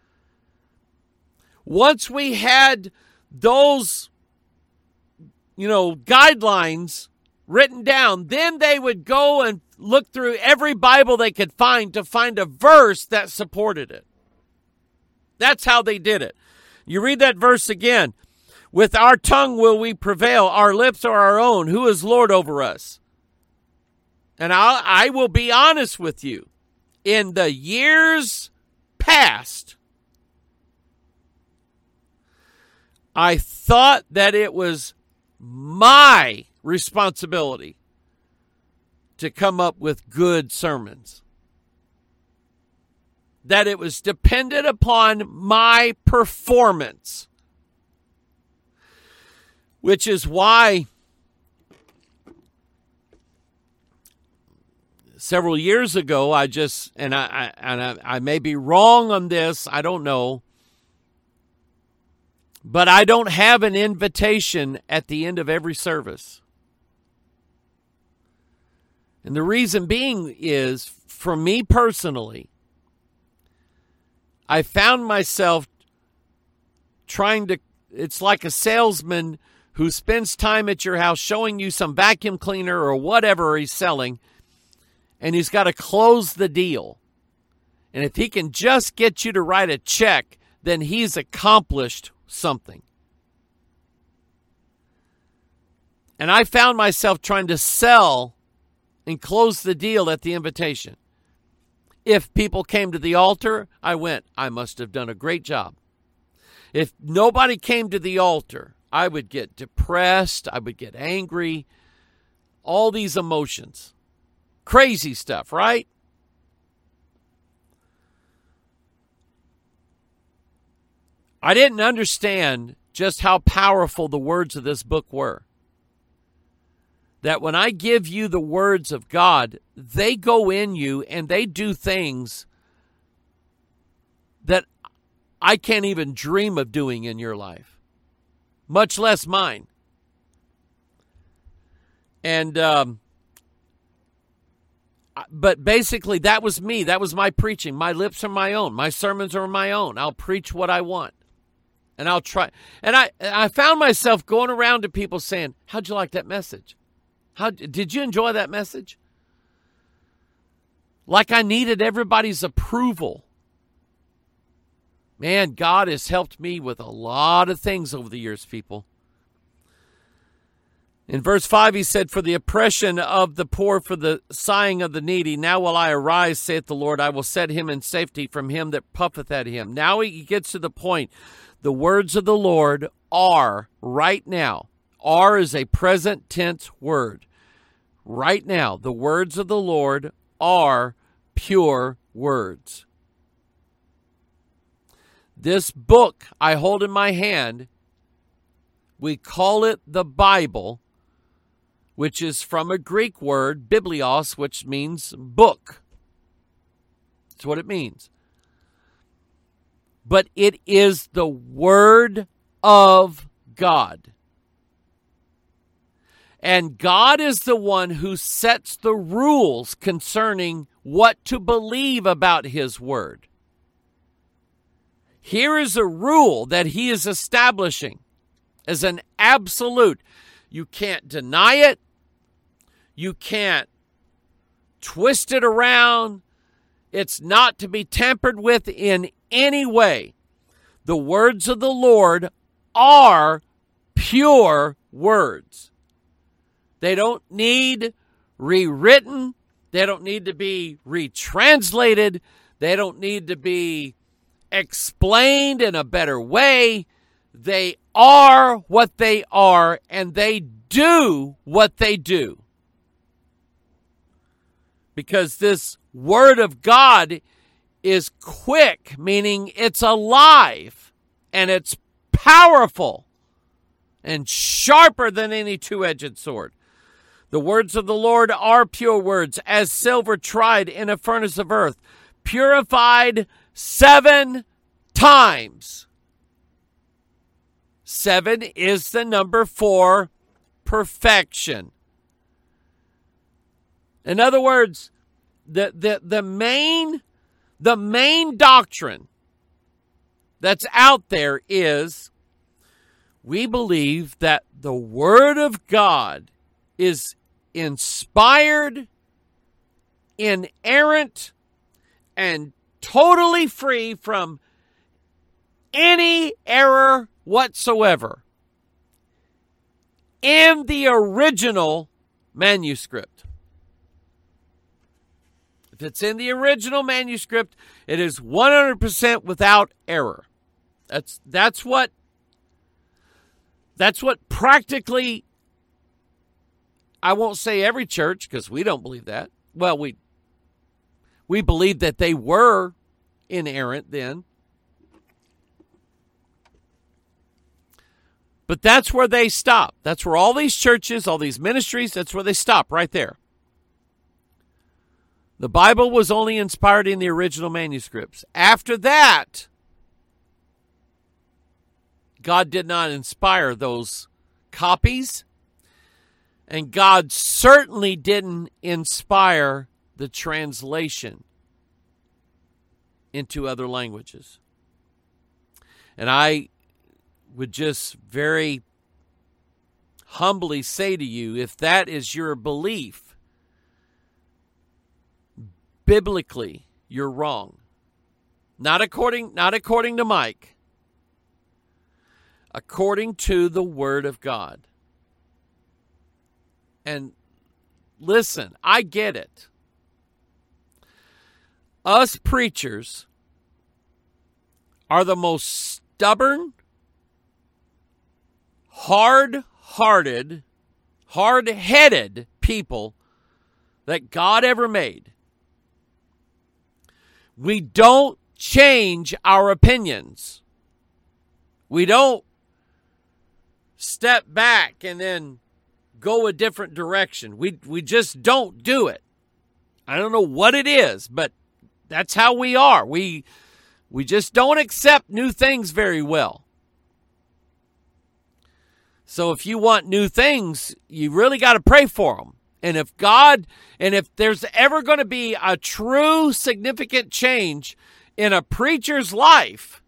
Once we had those, guidelines written down, then they would go and look through every Bible they could find to find a verse that supported it. That's how they did it. You read that verse again. With our tongue will we prevail. Our lips are our own. Who is Lord over us? And I will be honest with you. In the years past, I thought that it was my responsibility to come up with good sermons. That it was dependent upon my performance. Which is why several years ago I may be wrong on this, I don't know, but I don't have an invitation at the end of every service. And the reason being is, for me personally, I found myself it's like a salesman who spends time at your house showing you some vacuum cleaner or whatever he's selling, and he's got to close the deal. And if he can just get you to write a check, then he's accomplished something. And I found myself trying to sell and close the deal at the invitation. If people came to the altar, I went, I must have done a great job. If nobody came to the altar, I would get depressed, I would get angry, all these emotions. Crazy stuff, right? I didn't understand just how powerful the words of this book were. That when I give you the words of God, they go in you and they do things that I can't even dream of doing in your life, much less mine. And, but basically that was me. That was my preaching. My lips are my own. My sermons are my own. I'll preach what I want. And I'll try. And I found myself going around to people saying, how'd you like that message? Did you enjoy that message? Like I needed everybody's approval. Man, God has helped me with a lot of things over the years, people. In verse 5, he said, for the oppression of the poor, for the sighing of the needy, now will I arise, saith the Lord. I will set him in safety from him that puffeth at him. Now he gets to the point. The words of the Lord are right now. Are is a present tense word. Right now, the words of the Lord are pure words. This book I hold in my hand, we call it the Bible, which is from a Greek word, biblios, which means book. That's what it means. But it is the Word of God. And God is the one who sets the rules concerning what to believe about His Word. Here is a rule that He is establishing as an absolute. You can't deny it. You can't twist it around. It's not to be tampered with in any way. The words of the Lord are pure words. They don't need rewritten. They don't need to be retranslated. They don't need to be explained in a better way. They are what they are, and they do what they do. Because this Word of God is quick, meaning it's alive, and it's powerful, and sharper than any two-edged sword. The words of the Lord are pure words, as silver tried in a furnace of earth, purified 7 times. 7 is the number for perfection. In other words, the main doctrine that's out there is we believe that the Word of God is inspired, inerrant, and totally free from any error whatsoever in the original manuscript. If it's in the original manuscript, it is 100% without error. That's what practically, I won't say every church, because we don't believe that. Well, we believe that they were inerrant then. But that's where they stop. That's where all these churches, all these ministries, that's where they stop, right there. The Bible was only inspired in the original manuscripts. After that, God did not inspire those copies, and God certainly didn't inspire the translation into other languages. And I would just very humbly say to you, if that is your belief, biblically, you're wrong. Not according to Mike. According to the Word of God. And listen, I get it. Us preachers are the most stubborn, hard-hearted, hard-headed people that God ever made. We don't change our opinions. We don't step back and then go a different direction. We just don't do it. I don't know what it is, but that's how we are. We just don't accept new things very well. So if you want new things, you really got to pray for them. And if there's ever going to be a true significant change in a preacher's life,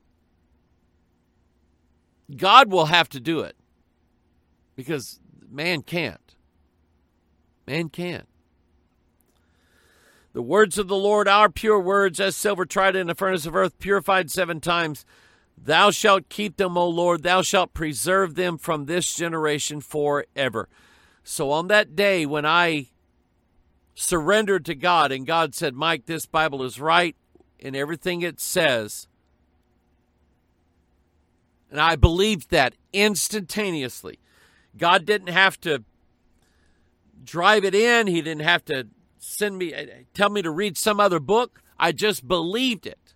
God will have to do it. Because man can't. Man can't. The words of the Lord are pure words, as silver tried in the furnace of earth, purified 7 times. Thou shalt keep them, O Lord. Thou shalt preserve them from this generation forever. So on that day when I surrendered to God and God said, Mike, this Bible is right in everything it says, and I believed that instantaneously. God didn't have to drive it in. He didn't have to tell me to read some other book. I just believed it.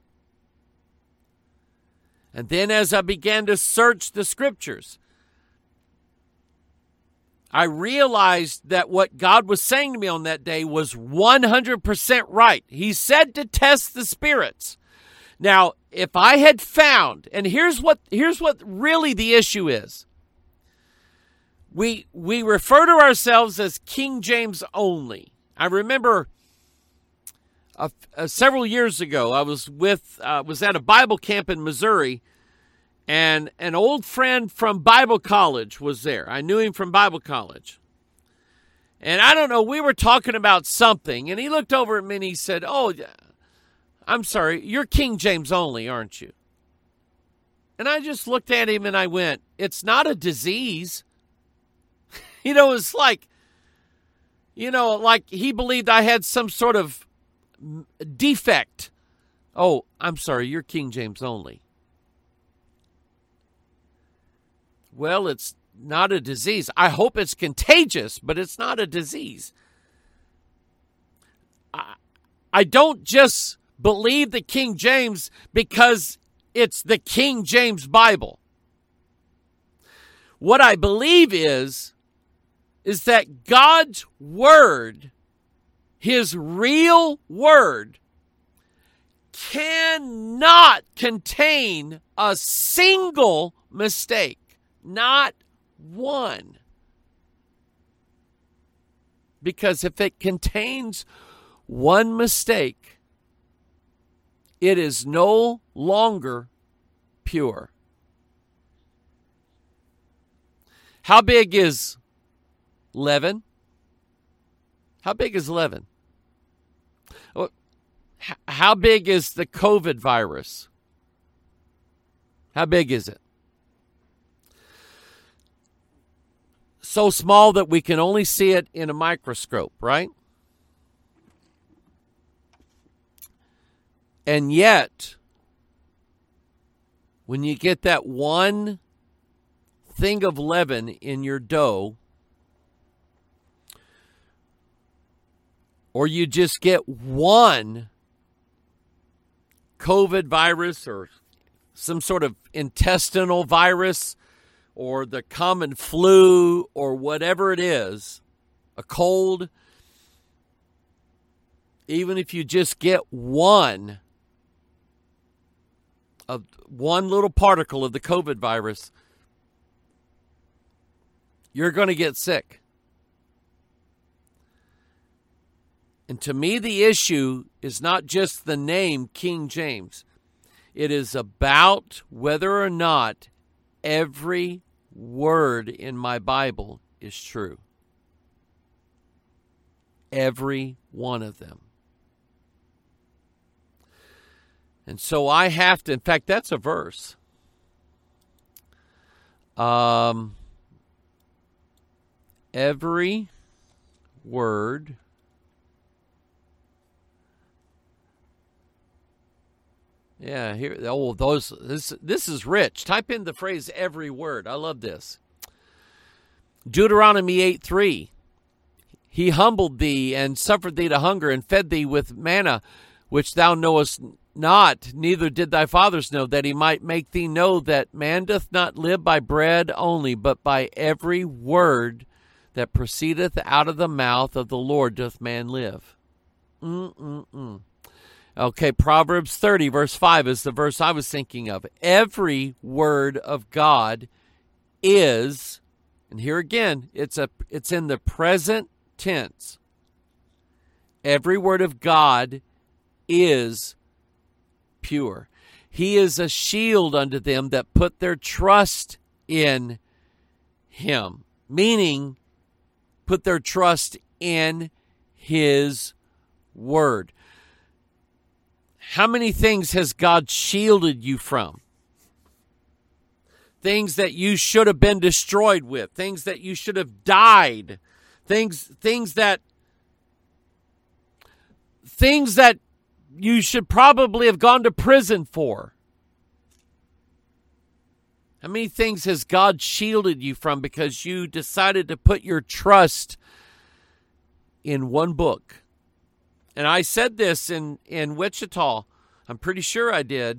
And then as I began to search the scriptures, I realized that what God was saying to me on that day was 100% right. He said to test the spirits. Now, if I had found, and here's what really the issue is. We refer to ourselves as King James only. I remember several years ago, I was at a Bible camp in Missouri, and an old friend from Bible college was there. I knew him from Bible college. And I don't know, we were talking about something, and he looked over at me and he said, "Oh, I'm sorry, you're King James only, aren't you?" And I just looked at him and I went, "It's not a disease." It's like, like he believed I had some sort of defect. "Oh, I'm sorry, you're King James only." Well, it's not a disease. I hope it's contagious, but it's not a disease. I don't just believe the King James because it's the King James Bible. What I believe is that God's Word, His real Word, cannot contain a single mistake. Not one. Because if it contains one mistake, it is no longer pure. How big is leaven? How big is leaven? How big is the COVID virus? How big is it? So small that we can only see it in a microscope, right? And yet, when you get that one thing of leaven in your dough, or you just get one COVID virus or some sort of intestinal virus, or the common flu, or whatever it is, a cold, even if you just get one little particle of the COVID virus, you're going to get sick. And to me, the issue is not just the name King James. It is about whether or not every word in my Bible is true. Every one of them. And so I have to, in fact, that's a verse. Every word here. Oh, this is rich. Type in the phrase every word. I love this. Deuteronomy 8:3. He humbled thee and suffered thee to hunger and fed thee with manna, which thou knowest not, neither did thy fathers know, that he might make thee know that man doth not live by bread only, but by every word that proceedeth out of the mouth of the Lord doth man live. Okay, Proverbs 30, verse 5 is the verse I was thinking of. Every word of God is, and here again, it's in the present tense. Every word of God is pure. He is a shield unto them that put their trust in him, meaning put their trust in his word. How many things has God shielded you from? Things that you should have been destroyed with, things that you should have died, things that you should probably have gone to prison for. How many things has God shielded you from because you decided to put your trust in one book? And I said this in Wichita. I'm pretty sure I did.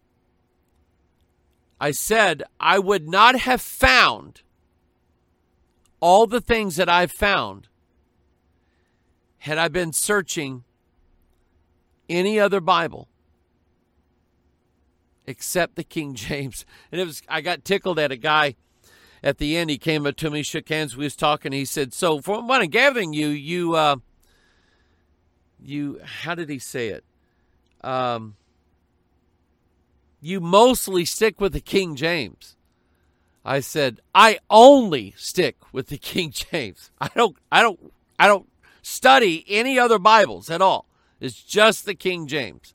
I said I would not have found all the things that I've found had I been searching any other Bible except the King James. And I got tickled at a guy at the end. He came up to me, shook hands, we was talking. He said, so from what I'm gathering, you how did he say it? You mostly stick with the King James. I said, I only stick with the King James. I don't study any other Bibles at all. It's just the King James.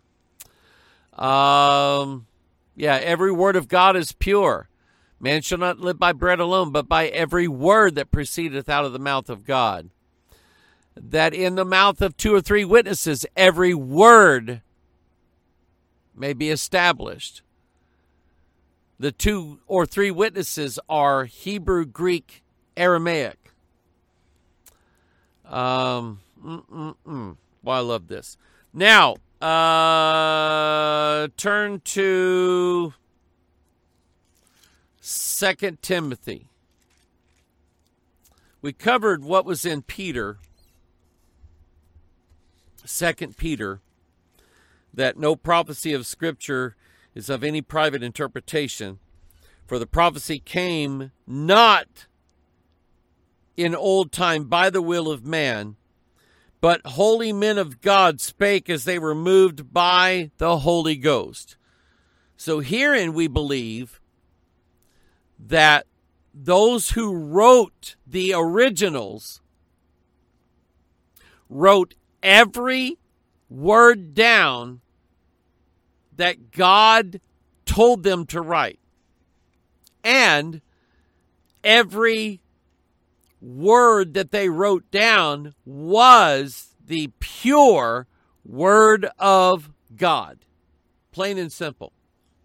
Every word of God is pure. Man shall not live by bread alone, but by every word that proceedeth out of the mouth of God. That in the mouth of 2 or 3 witnesses, every word may be established. The 2 or 3 witnesses are Hebrew, Greek, Aramaic. Well, I love this. Now, turn to 2 Timothy. We covered what was in Peter, 2 Peter, that no prophecy of Scripture is of any private interpretation, for the prophecy came not in old time by the will of man, but holy men of God spake as they were moved by the Holy Ghost. So herein we believe that those who wrote the originals wrote every word down that God told them to write. And every word that they wrote down was the pure word of God. Plain and simple.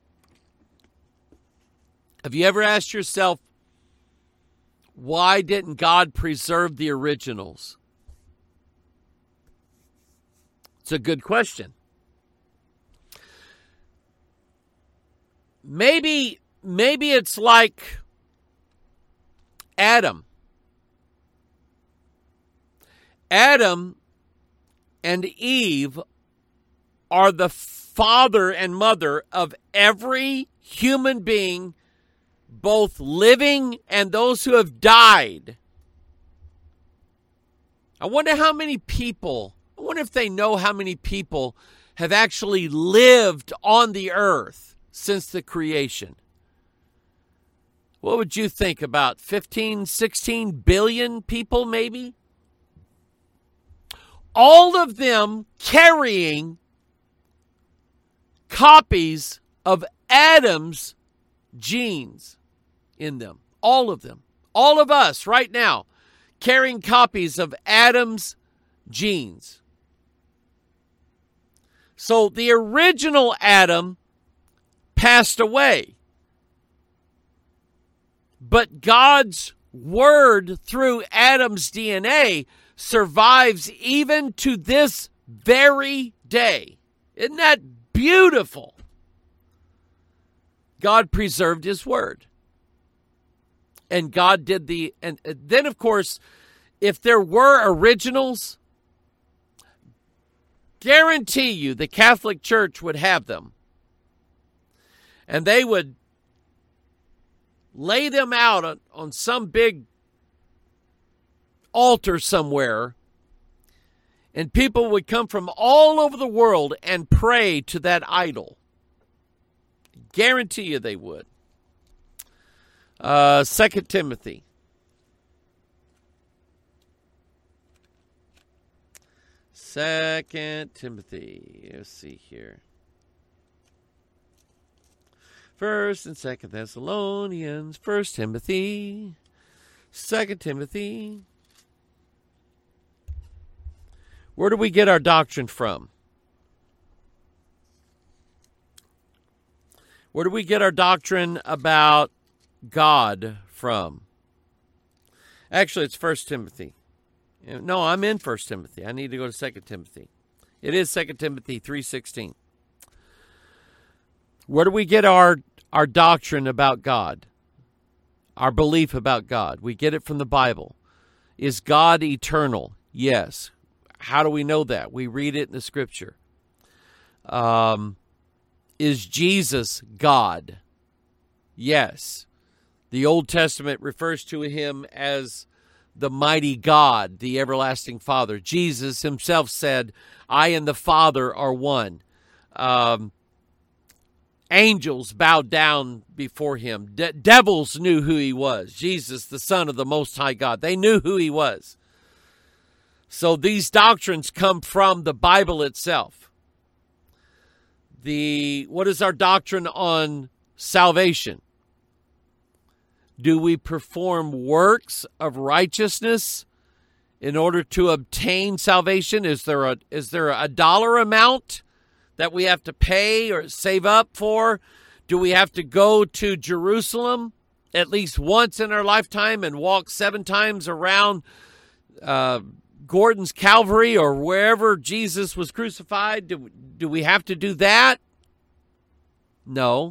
Have you ever asked yourself, why didn't God preserve the originals? It's a good question. Maybe it's like Adam. Adam and Eve are the father and mother of every human being, both living and those who have died. I wonder if they know how many people have actually lived on the earth since the creation. what would you think, about 15, 16 billion people maybe? All of them carrying copies of Adam's genes in them. All of them. All of us right now carrying copies of Adam's genes. So the original Adam passed away. But God's word through Adam's DNA survives even to this very day. Isn't that beautiful? God preserved his word. And God did and then, of course, if there were originals, guarantee you the Catholic Church would have them. And they would lay them out on some big altar somewhere, and people would come from all over the world and pray to that idol. Guarantee you they would. 2 Timothy. 2 Timothy. Let's see here. 1 and 2 Thessalonians, 1 Timothy, 2 Timothy. Where do we get our doctrine from? Where do we get our doctrine about God from? Actually, it's 1 Timothy. No, I'm in 1 Timothy. I need to go to 2 Timothy. It is 2 Timothy 3:16. Where do we get our doctrine about God? Our belief about God? We get it from the Bible. Is God eternal? Yes. How do we know that? We read it in the Scripture. Is Jesus God? Yes. The Old Testament refers to him as the mighty God, the everlasting Father. Jesus himself said, I and the Father are one. Angels bowed down before him. Devils knew who he was. Jesus, the Son of the Most High God. They knew who he was. So these doctrines come from the Bible itself. What is our doctrine on salvation? Do we perform works of righteousness in order to obtain salvation? Is there a dollar amount that we have to pay or save up for? Do we have to go to Jerusalem at least once in our lifetime and walk 7 times around Gordon's Calvary or wherever Jesus was crucified? Do we have to do that? No.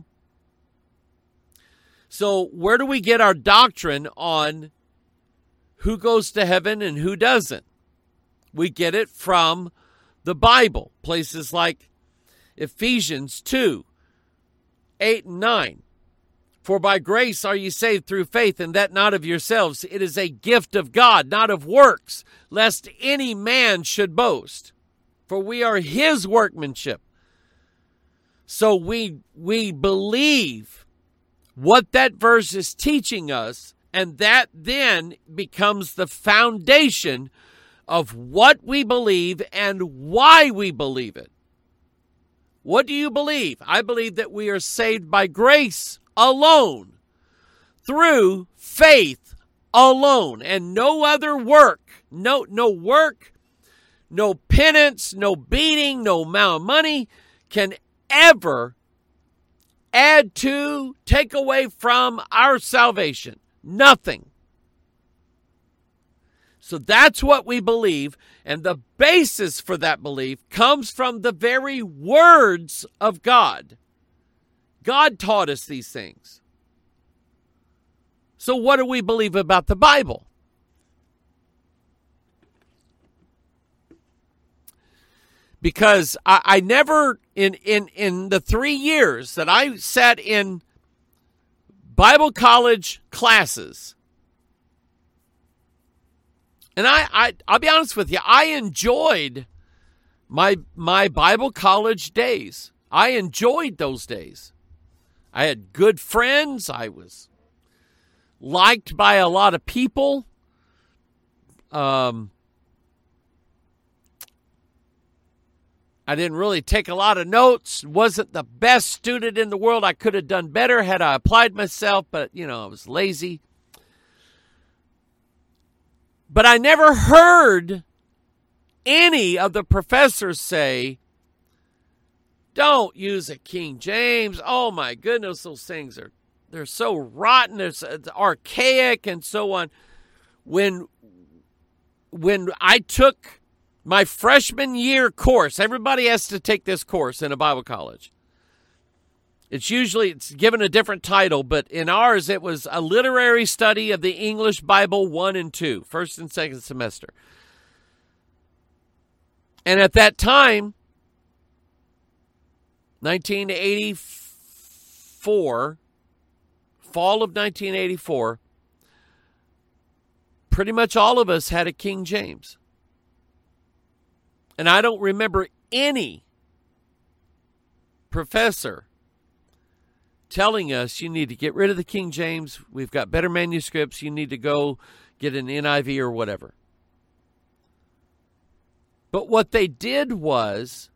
So where do we get our doctrine on who goes to heaven and who doesn't? We get it from the Bible. Places like Ephesians 2, 8 and 9. For by grace are ye saved through faith, and that not of yourselves. It is a gift of God, not of works, lest any man should boast. For we are his workmanship. So we believe what that verse is teaching us, and that then becomes the foundation of what we believe and why we believe it. What do you believe? I believe that we are saved by grace alone, through faith alone, and no other work. No work, no penance, no beating, no amount of money can ever add to, take away from our salvation. Nothing. So that's what we believe, and the basis for that belief comes from the very words of God. God taught us these things. So what do we believe about the Bible? Because I never, in the 3 years that I sat in Bible college classes, and I'll be honest with you, I enjoyed my Bible college days. I enjoyed those days. I had good friends. I was liked by a lot of people. I didn't really take a lot of notes. Wasn't the best student in the world. I could have done better had I applied myself, but, I was lazy. But I never heard any of the professors say, don't use a King James. Oh, my goodness, those things they're so rotten. It's archaic and so on. When I took my freshman year course, everybody has to take this course in a Bible college. It's given a different title, but in ours it was a literary study of the English Bible 1 and 2, first and second semester. And at that time, 1984, fall of 1984, pretty much all of us had a King James. And I don't remember any professor telling us you need to get rid of the King James. We've got better manuscripts. You need to go get an NIV or whatever. But what they did was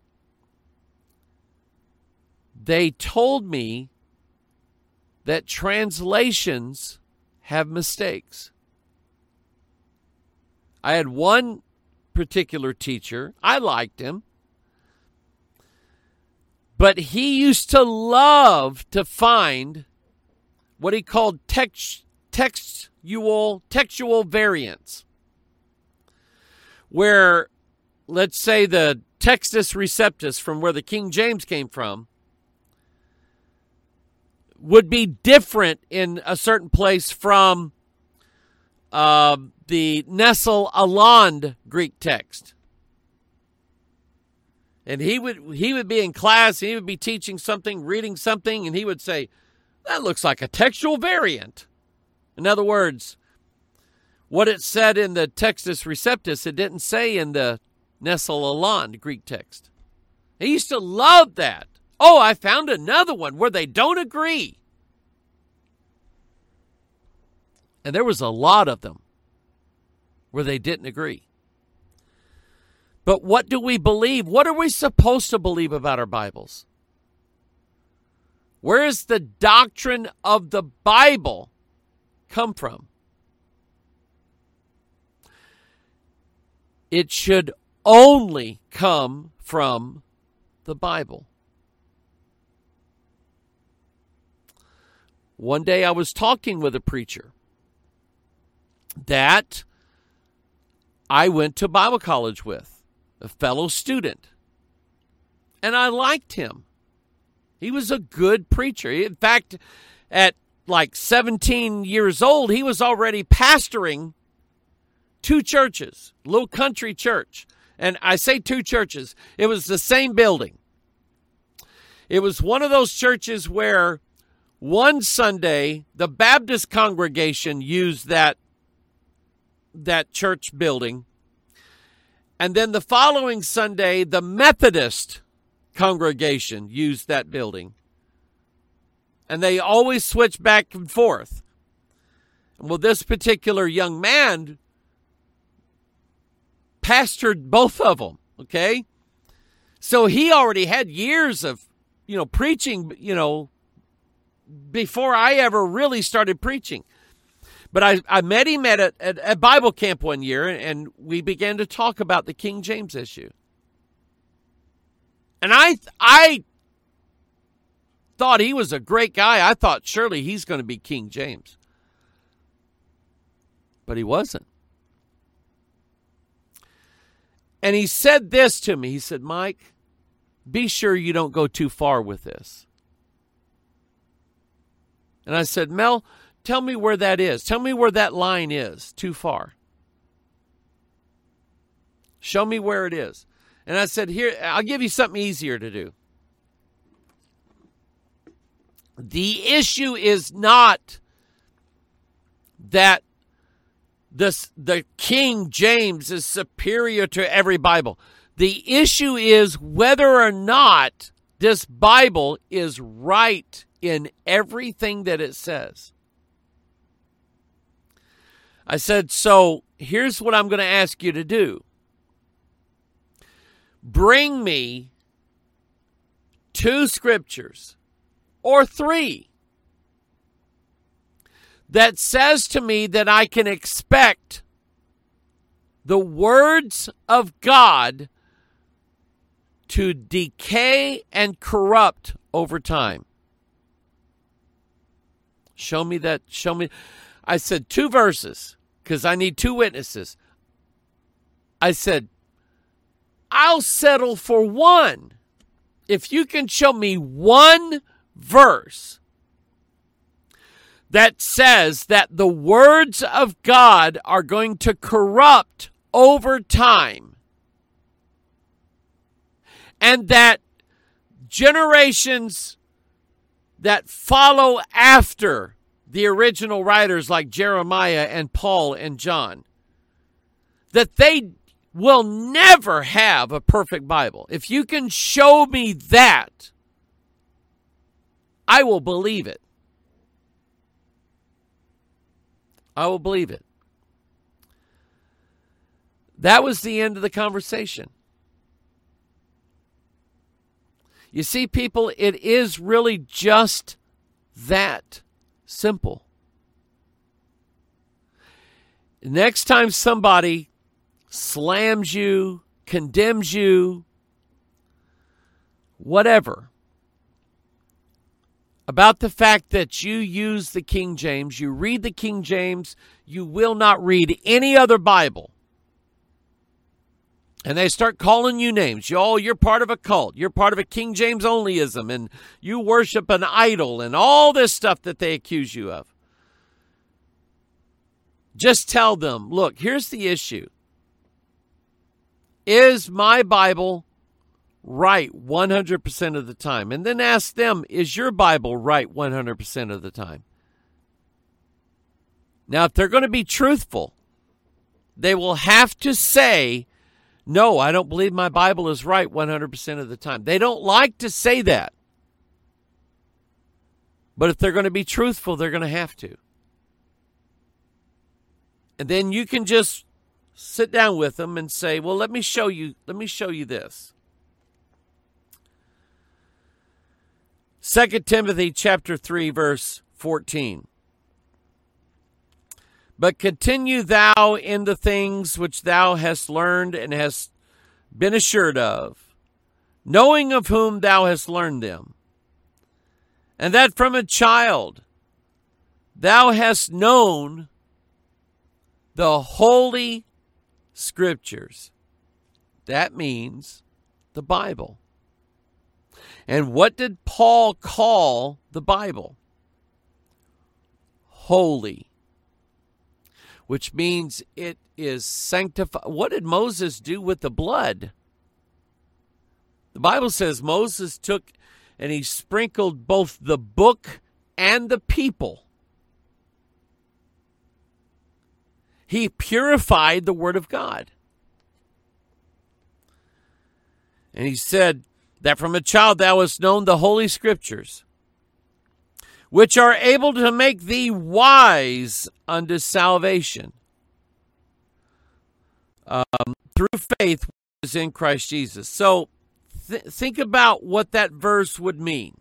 they told me that translations have mistakes. I had one particular teacher. I liked him. But he used to love to find what he called textual variants, where, let's say, the Textus Receptus, from where the King James came from, would be different in a certain place from the Nestle-Aland Greek text. And he would be in class, and he would be teaching something, reading something, and he would say, that looks like a textual variant. In other words, what it said in the Textus Receptus, it didn't say in the Nestle-Aland Greek text. He used to love that. Oh, I found another one where they don't agree. And there was a lot of them where they didn't agree. But what do we believe? What are we supposed to believe about our Bibles? Where does the doctrine of the Bible come from? It should only come from the Bible. One day I was talking with a preacher that I went to Bible college with, a fellow student, and I liked him. He was a good preacher. In fact, at like 17 years old, he was already pastoring two churches, little country church. And I say two churches. It was the same building. It was one of those churches where one Sunday the Baptist congregation used that church building. And then the following Sunday, the Methodist congregation used that building. And they always switched back and forth. Well, this particular young man pastored both of them, okay? So he already had years of, preaching, before I ever really started preaching. But I met him at a Bible camp one year, and we began to talk about the King James issue. And I thought he was a great guy. I thought surely he's going to be King James. But he wasn't. And he said this to me. He said, Mike, be sure you don't go too far with this. And I said, Mel, tell me where that is. Tell me where that line is too far. Show me where it is. And I said, here, I'll give you something easier to do. The issue is not that the King James is superior to every Bible. The issue is whether or not this Bible is right in everything that it says. I said, so here's what I'm going to ask you to do. Bring me 2 scriptures or 3 that says to me that I can expect the words of God to decay and corrupt over time. Show me that. Show me. I said 2 verses because I need 2 witnesses. I said, I'll settle for 1. If you can show me 1 verse that says that the words of God are going to corrupt over time, and that generations that follow after the original writers like Jeremiah and Paul and John, that they will never have a perfect Bible. If you can show me that, I will believe it. I will believe it. That was the end of the conversation. You see, people, it is really just that simple. Next time somebody slams you, condemns you, whatever, about the fact that you use the King James, you read the King James, you will not read any other Bible, and they start calling you names. You're part of a cult. You're part of a King James onlyism, and you worship an idol, and all this stuff that they accuse you of. Just tell them, look, here's the issue. Is my Bible right 100% of the time? And then ask them, is your Bible right 100% of the time? Now, if they're going to be truthful, they will have to say, no, I don't believe my Bible is right 100% of the time. They don't like to say that. But if they're going to be truthful, they're going to have to. And then you can just sit down with them and say, well, let me show you this. 2 Timothy chapter 3, verse 14. But continue thou in the things which thou hast learned and hast been assured of, knowing of whom thou hast learned them, and that from a child thou hast known the Holy Scriptures. That means the Bible. And what did Paul call the Bible? Holy. Which means it is sanctified. What did Moses do with the blood? The Bible says Moses took and he sprinkled both the book and the people. He purified the Word of God. And he said that from a child thou hast known the Holy Scriptures, which are able to make thee wise unto salvation through faith which is in Christ Jesus. So think about what that verse would mean.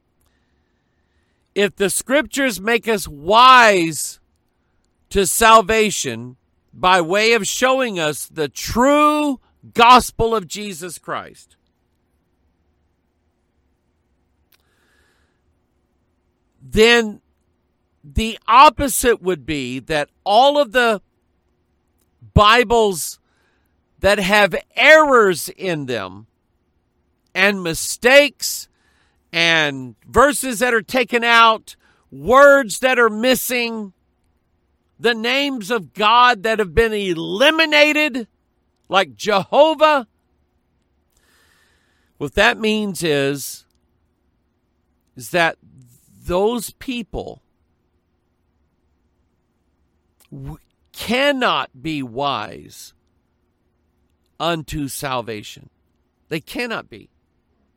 If the Scriptures make us wise to salvation by way of showing us the true gospel of Jesus Christ, then the opposite would be that all of the Bibles that have errors in them and mistakes and verses that are taken out, words that are missing, the names of God that have been eliminated, like Jehovah, what that means is that those people cannot be wise unto salvation. They cannot be.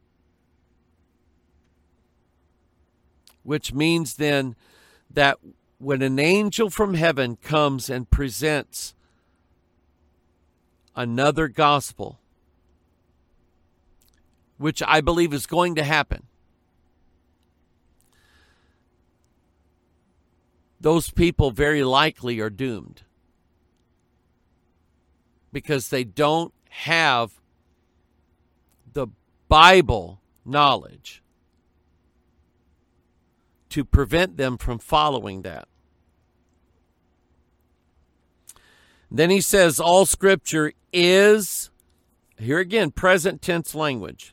Which means then that when an angel from heaven comes and presents another gospel, which I believe is going to happen, those people very likely are doomed because they don't have the Bible knowledge to prevent them from following that. Then he says all Scripture is, here again, present tense language.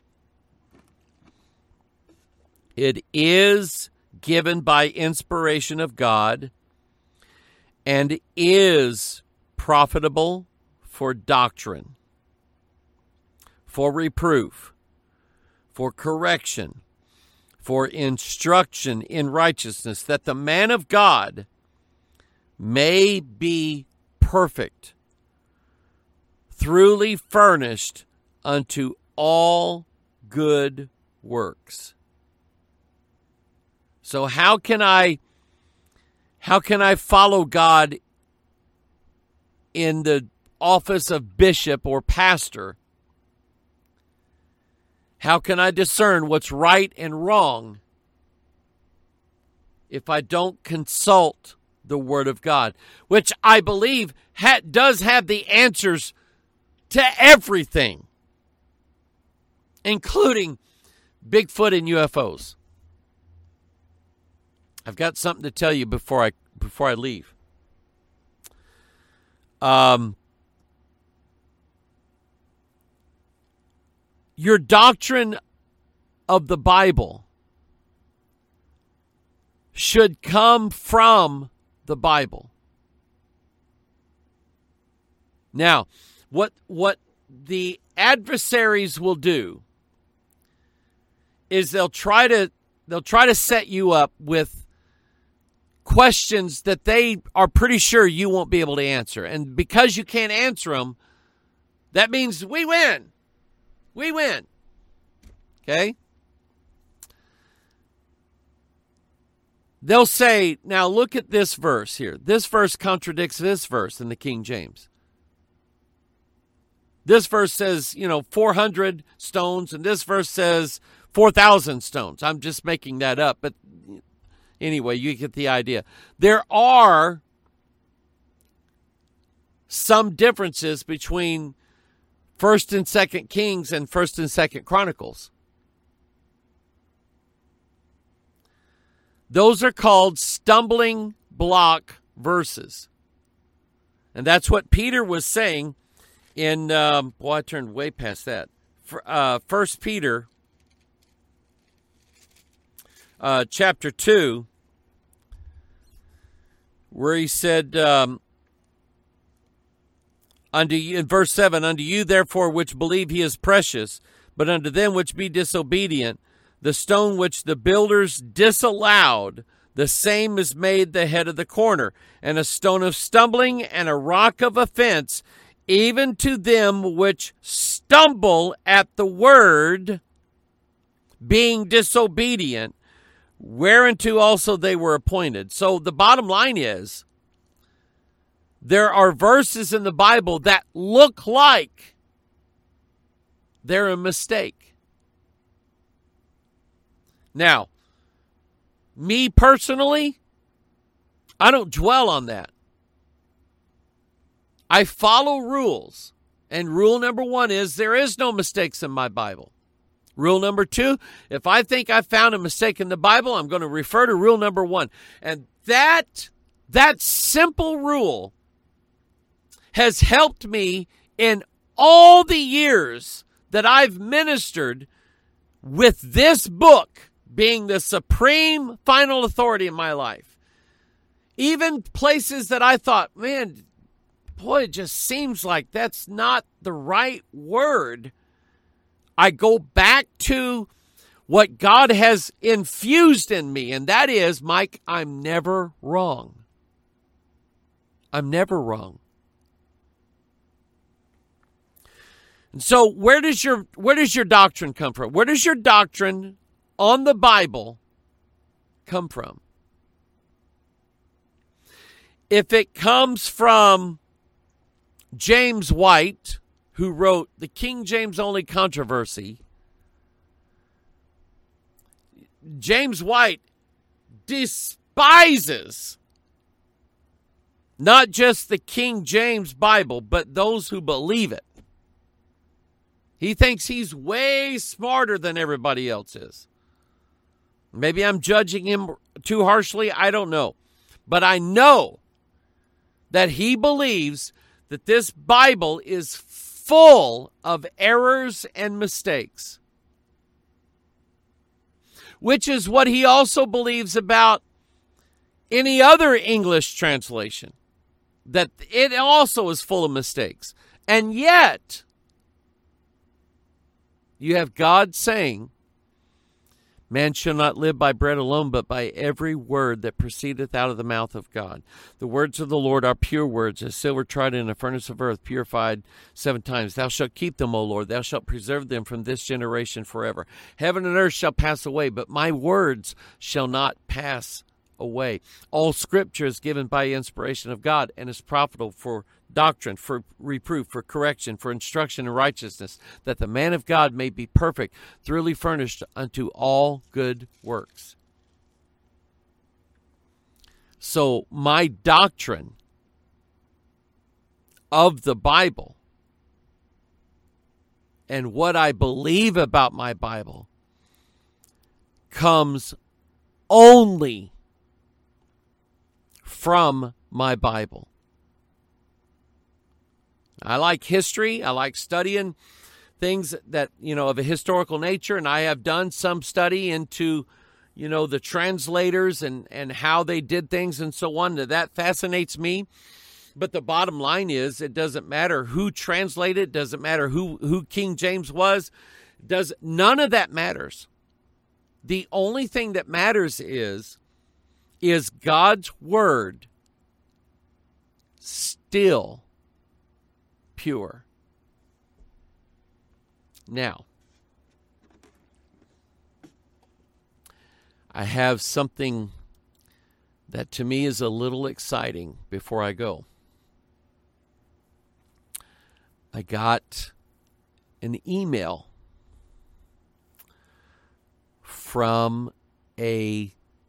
It is given by inspiration of God and is profitable for doctrine, for reproof, for correction, for instruction in righteousness, that the man of God may be perfect, thoroughly furnished unto all good works. So how can I follow God in the office of bishop or pastor? How can I discern what's right and wrong if I don't consult the Word of God, which I believe does have the answers to everything, including Bigfoot and UFOs? I've got something to tell you before I leave. Your doctrine of the Bible should come from the Bible. Now, what the adversaries will do is they'll try to set you up with questions that they are pretty sure you won't be able to answer. And because you can't answer them, that means we win. We win. Okay? They'll say, now look at this verse here. This verse contradicts this verse in the King James. This verse says, 400 stones, and this verse says 4,000 stones. I'm just making that up, but anyway, you get the idea. There are some differences between 1st and 2nd Kings and 1st and 2nd Chronicles. Those are called stumbling block verses. And that's what Peter was saying in, I turned way past that. 1 Peter chapter 2, where he said, unto you, in verse 7, unto you therefore which believe he is precious, but unto them which be disobedient, the stone which the builders disallowed, the same is made the head of the corner, and a stone of stumbling and a rock of offense, even to them which stumble at the word, being disobedient, whereunto also they were appointed. So the bottom line is, there are verses in the Bible that look like they're a mistake. Now, me personally, I don't dwell on that. I follow rules. And rule number 1 is there is no mistakes in my Bible. Rule number 2, if I think I found a mistake in the Bible, I'm going to refer to rule number 1. And that simple rule has helped me in all the years that I've ministered with this book being the supreme final authority in my life. Even places that I thought, man, boy, it just seems like that's not the right word. I go back to what God has infused in me, and that is, Mike, I'm never wrong. I'm never wrong. And so where does your doctrine come from? Where does your doctrine on the Bible come from? if it comes from James White, who wrote the King James Only Controversy, James White despises not just the King James Bible, but those who believe it. He thinks he's way smarter than everybody else is. Maybe I'm judging him too harshly. I don't know. But I know that he believes that this Bible is full of errors and mistakes, which is what he also believes about any other English translation, that it also is full of mistakes. And yet, you have God saying, man shall not live by bread alone, but by every word that proceedeth out of the mouth of God. The words of the Lord are pure words, as silver tried in a furnace of earth, purified 7 times. Thou shalt keep them, O Lord. Thou shalt preserve them from this generation forever. Heaven and earth shall pass away, but my words shall not pass away. All Scripture is given by inspiration of God and is profitable for doctrine, for reproof, for correction, for instruction in righteousness, that the man of God may be perfect, thoroughly furnished unto all good works. So my doctrine of the Bible and what I believe about my Bible comes only from my Bible. I like history. I like studying things that, of a historical nature. And I have done some study into, the translators and how they did things and so on. That fascinates me. But the bottom line is, it doesn't matter who translated. It doesn't matter who King James was. None of that matters. The only thing that matters is God's word still pure? Now, I have something that to me is a little exciting before I go. I got an email from a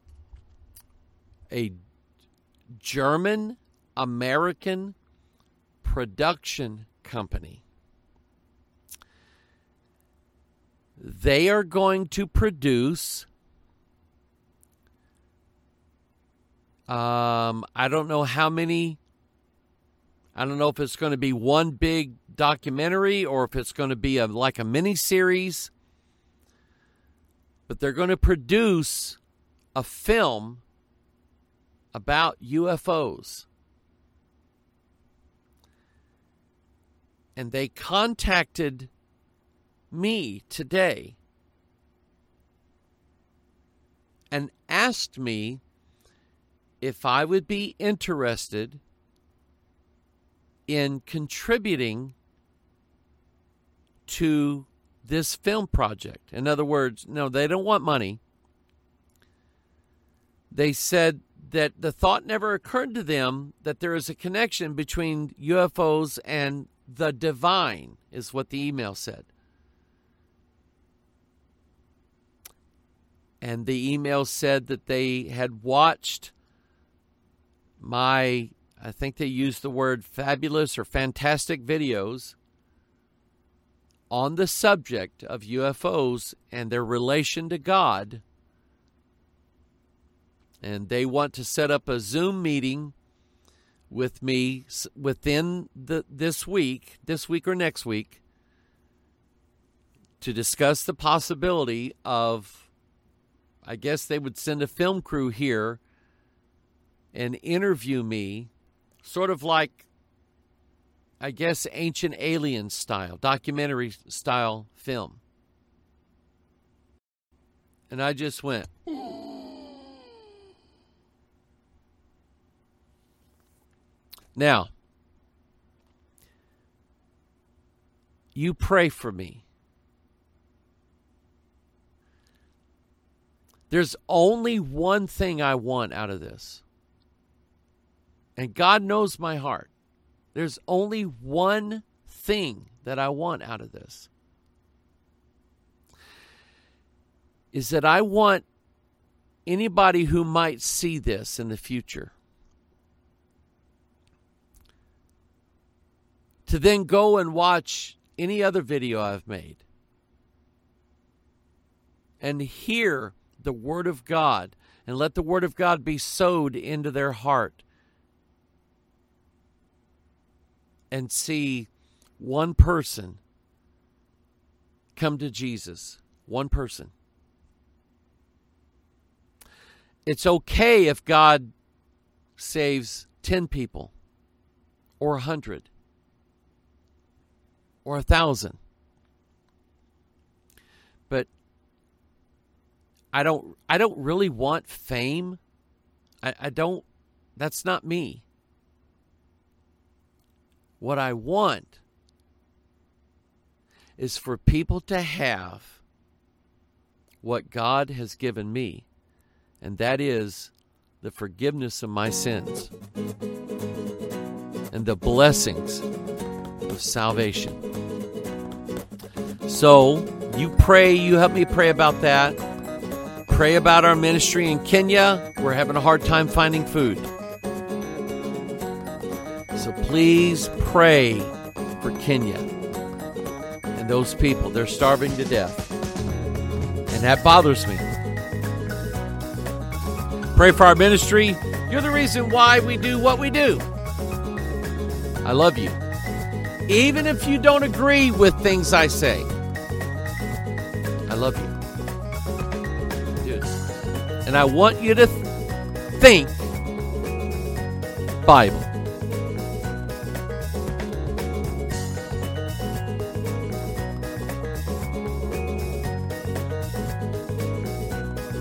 German-American production company. They are going to produce, I don't know how many, I don't know if it's going to be one big documentary or if it's going to be like a mini-series, but they're going to produce a film about UFOs. And they contacted me today and asked me if I would be interested in contributing to this film project. In other words, no, they don't want money. They said that the thought never occurred to them that there is a connection between UFOs and the divine, is what the email said. And the email said that they had watched I think they used the word fabulous or fantastic videos on the subject of UFOs and their relation to God. And they want to set up a Zoom meeting with me within this week or next week, to discuss the possibility of, I guess they would send a film crew here and interview me, sort of like, I guess, Ancient Aliens style, documentary style film. And I just went, now, you pray for me. There's only one thing I want out of this. And God knows my heart. There's only one thing that I want out of this. Is that I want anybody who might see this in the future to then go and watch any other video I've made and hear the Word of God, and let the Word of God be sowed into their heart, and see one person come to Jesus. One person. It's okay if God saves 10 people, or 100, or 1,000. But I don't really want fame. I don't. That's not me. What I want is for people to have what God has given me, and that is the forgiveness of my sins and the blessings of salvation. So you pray, you help me pray about that. Pray about our ministry in Kenya. We're having a hard time finding food. So please pray for Kenya and those people. They're starving to death. And that bothers me. Pray for our ministry. You're the reason why we do what we do. I love you. Even if you don't agree with things I say, I love you. Dude. And I want you to think Bible.